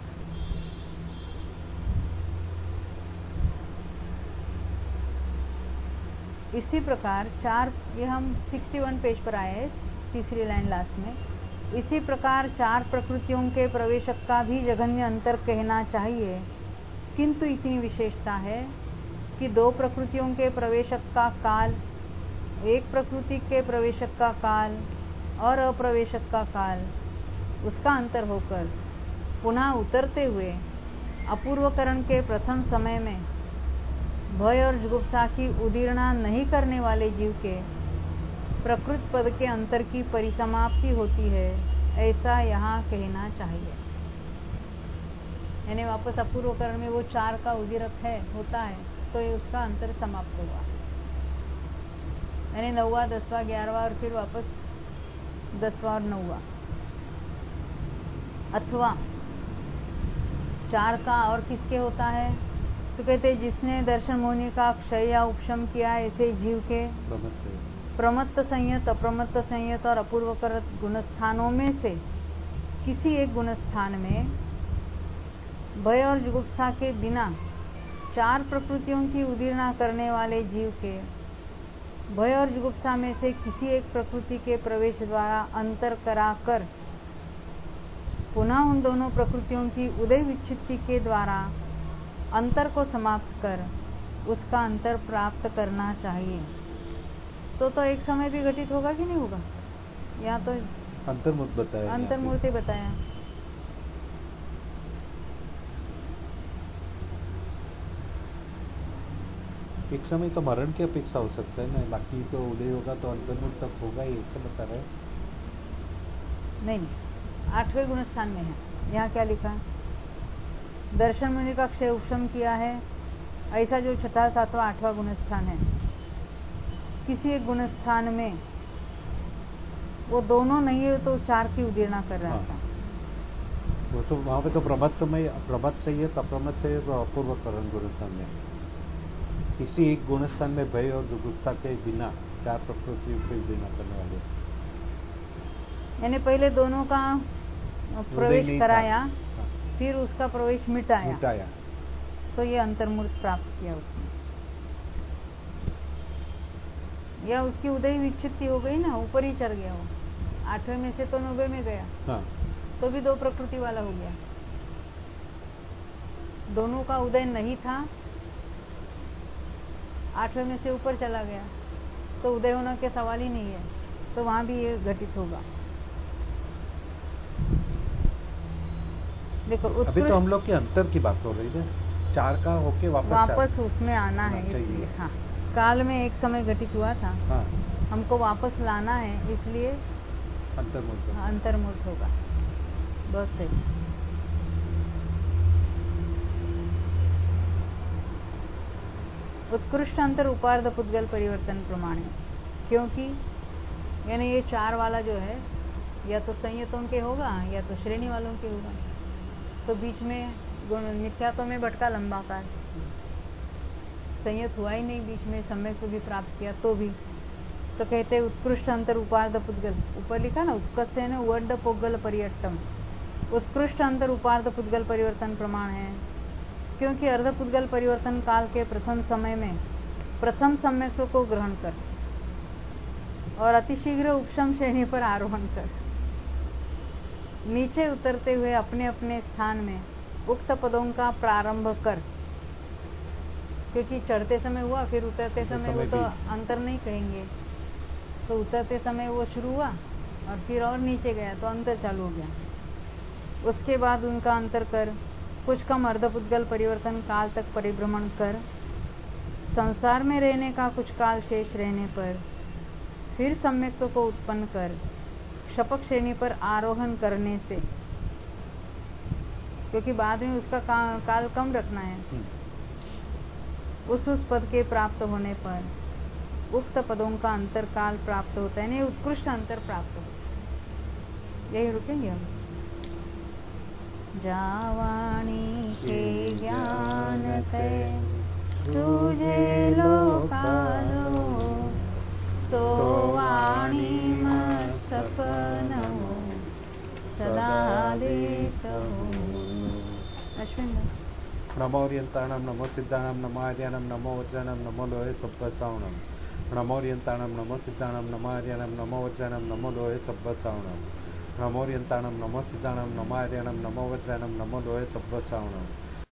इसी प्रकार 4, ये हम 61 पेज पर आए हैं, तीसरी लाइन लास्ट में। इसी प्रकार 4 प्रकृतियों के प्रवेशक का भी जघन्य अंतर कहना चाहिए, किंतु इतनी विशेषता है कि 2 प्रकृतियों के प्रवेशक का काल, एक प्रकृति के प्रवेशक का काल और अप्रवेशक का काल उसका अंतर होकर पुनः उतरते हुए अपूर्वकरण के प्रथम समय में भय और जुगुप्सा की उदीर्णा नहीं करने वाले जीव के प्रकृत पद के अंतर की परिसमाप्ति होती है, ऐसा यहाँ कहना चाहिए। यानी वापस अपूर्वकरण में वो 4 का उदीरक होता है तो ये उसका अंतर समाप्त हुआ, यानी 9वां, 10वां, 11वां और फिर वापस 10वां और 9वां। अथवा 4 का और किसके होता है? तो कहते जिसने दर्शन मोहिनी का क्षय या उपशम किया, ऐसे जीव के प्रमत्त संयत, अप्रमत्त संयत और अपूर्वकर गुणस्थानों में से किसी एक गुणस्थान में भय और जुगुप्सा के बिना 4 प्रकृतियों की उदीर्णा करने वाले जीव के भय और जुगुप्सा में से किसी एक प्रकृति के प्रवेश द्वारा अंतर कराकर पुनः उन दोनों प्रकृतियों की उदय विच्छित्ति के द्वारा अंतर को समाप्त कर उसका अंतर प्राप्त करना चाहिए। तो एक समय भी घटित होगा कि नहीं होगा? यहाँ तो अंतर्मूर्त बताया, अंतर्मूर्ति बताया। एक समय तो मरण की अपेक्षा हो सकता है ना, बाकी तो उदय होगा तो अंतर्मूर्त तक होगा ही, ऐसा बता रहे? नहीं, 8वें गुणस्थान में है। यहाँ क्या लिखा है? दर्शन मुनि का क्षय उपशम किया है, ऐसा जो 6वां 7वां 8वां गुणस्थान है, किसी एक गुणस्थान में वो दोनों नहीं है तो 4 की उदीर्णा कर रहा था। वो तो वहां पे तो प्रभात संयत अप्रमत संयत और अपूर्वकरण गुणस्थान में, किसी एक गुणस्थान में भय और जुगुप्सा के बिना 4 प्रकृतियों को उदीर्णा करने वाले। यानी पहले दोनों का प्रवेश कराया, फिर उसका प्रवेश मिटाया, तो ये अंतर्मूर्त प्राप्त किया उसने, या उसकी उदय विक्षिप्ति हो गई ना, ऊपर ही चढ़ गया वो। 8वें में से तो 9वें में गया, तो भी 2 प्रकृति वाला हो गया। दोनों का उदय नहीं था, 8वें में से ऊपर चला गया, तो उदय होने के सवाल ही नहीं है, तो वहां भी ये घटित होगा। देखो अभी तो हम लोग के अंतर की बात हो रही है, 4 का होके वापस उसमें आना है, इसलिए हाँ, काल में एक समय घटित हुआ था, हमको वापस लाना है, इसलिए अंतर्मूर्त होगा। बहुत सही। उत्कृष्ट अंतर उपार्ध पुद्गल परिवर्तन प्रमाण है, क्योंकि यानी ये 4 वाला जो है, या तो संयतों के होगा या तो श्रेणी वालों के होगा, तो बीच में मिथ्यात्व में भटका लंबा काल, संयत हुआ ही नहीं, बीच में सम्यक भी प्राप्त किया तो भी, तो कहते उत्कृष्ट अंतर उपार्ध पुद्गल, ऊपर लिखा ना उत्कर्ष है ना, वर्ड पोगल पर्यटम, उत्कृष्ट अंतर उपार्ध पुद्गल परिवर्तन प्रमाण है, क्योंकि अर्ध पुद्गल परिवर्तन काल के प्रथम समय में प्रथम सम्यक को ग्रहण कर और अतिशीघ्र उपशम श्रेणी पर आरोहण कर नीचे उतरते हुए अपने अपने स्थान में उक्त पदों का प्रारंभ कर, क्योंकि चढ़ते समय हुआ फिर उतरते समय वो तो अंतर नहीं कहेंगे, तो उतरते समय वो शुरू हुआ और फिर और नीचे गया तो अंतर चालू हो गया। उसके बाद उनका अंतर कर कुछ कम अर्धपुद्गल परिवर्तन काल तक परिभ्रमण कर संसार में रहने का कुछ काल शेष रहने पर फिर सम्यक्त्व को उत्पन्न कर शपक श्रेणी पर आरोहण करने से, क्योंकि बाद में उसका काल कम रखना है, उस पद के प्राप्त होने पर उक्त पदों का अंतर काल प्राप्त होता है, नहीं उत्कृष्ट अंतर प्राप्त होता है। यही रुकेंगे हम। जावाणी के ज्ञान ते तुझे लोकालो सोवाणी सपनो सदा देशो। अश्विन नमोरियंताणं नमो सिद्धाणं नमो आर्याणं नमो वज्राणं नमो लोहे सब्बसावणं नमोरियंताणं नमो सिद्धाणं नमो आर्याणं नमो वज्राणं नमो लोहे सब्बसावणं नमोरियंताणं नमो सिद्धाणं नमो आर्याणं नमो वज्राणं नमो लोहे सब्बसावणं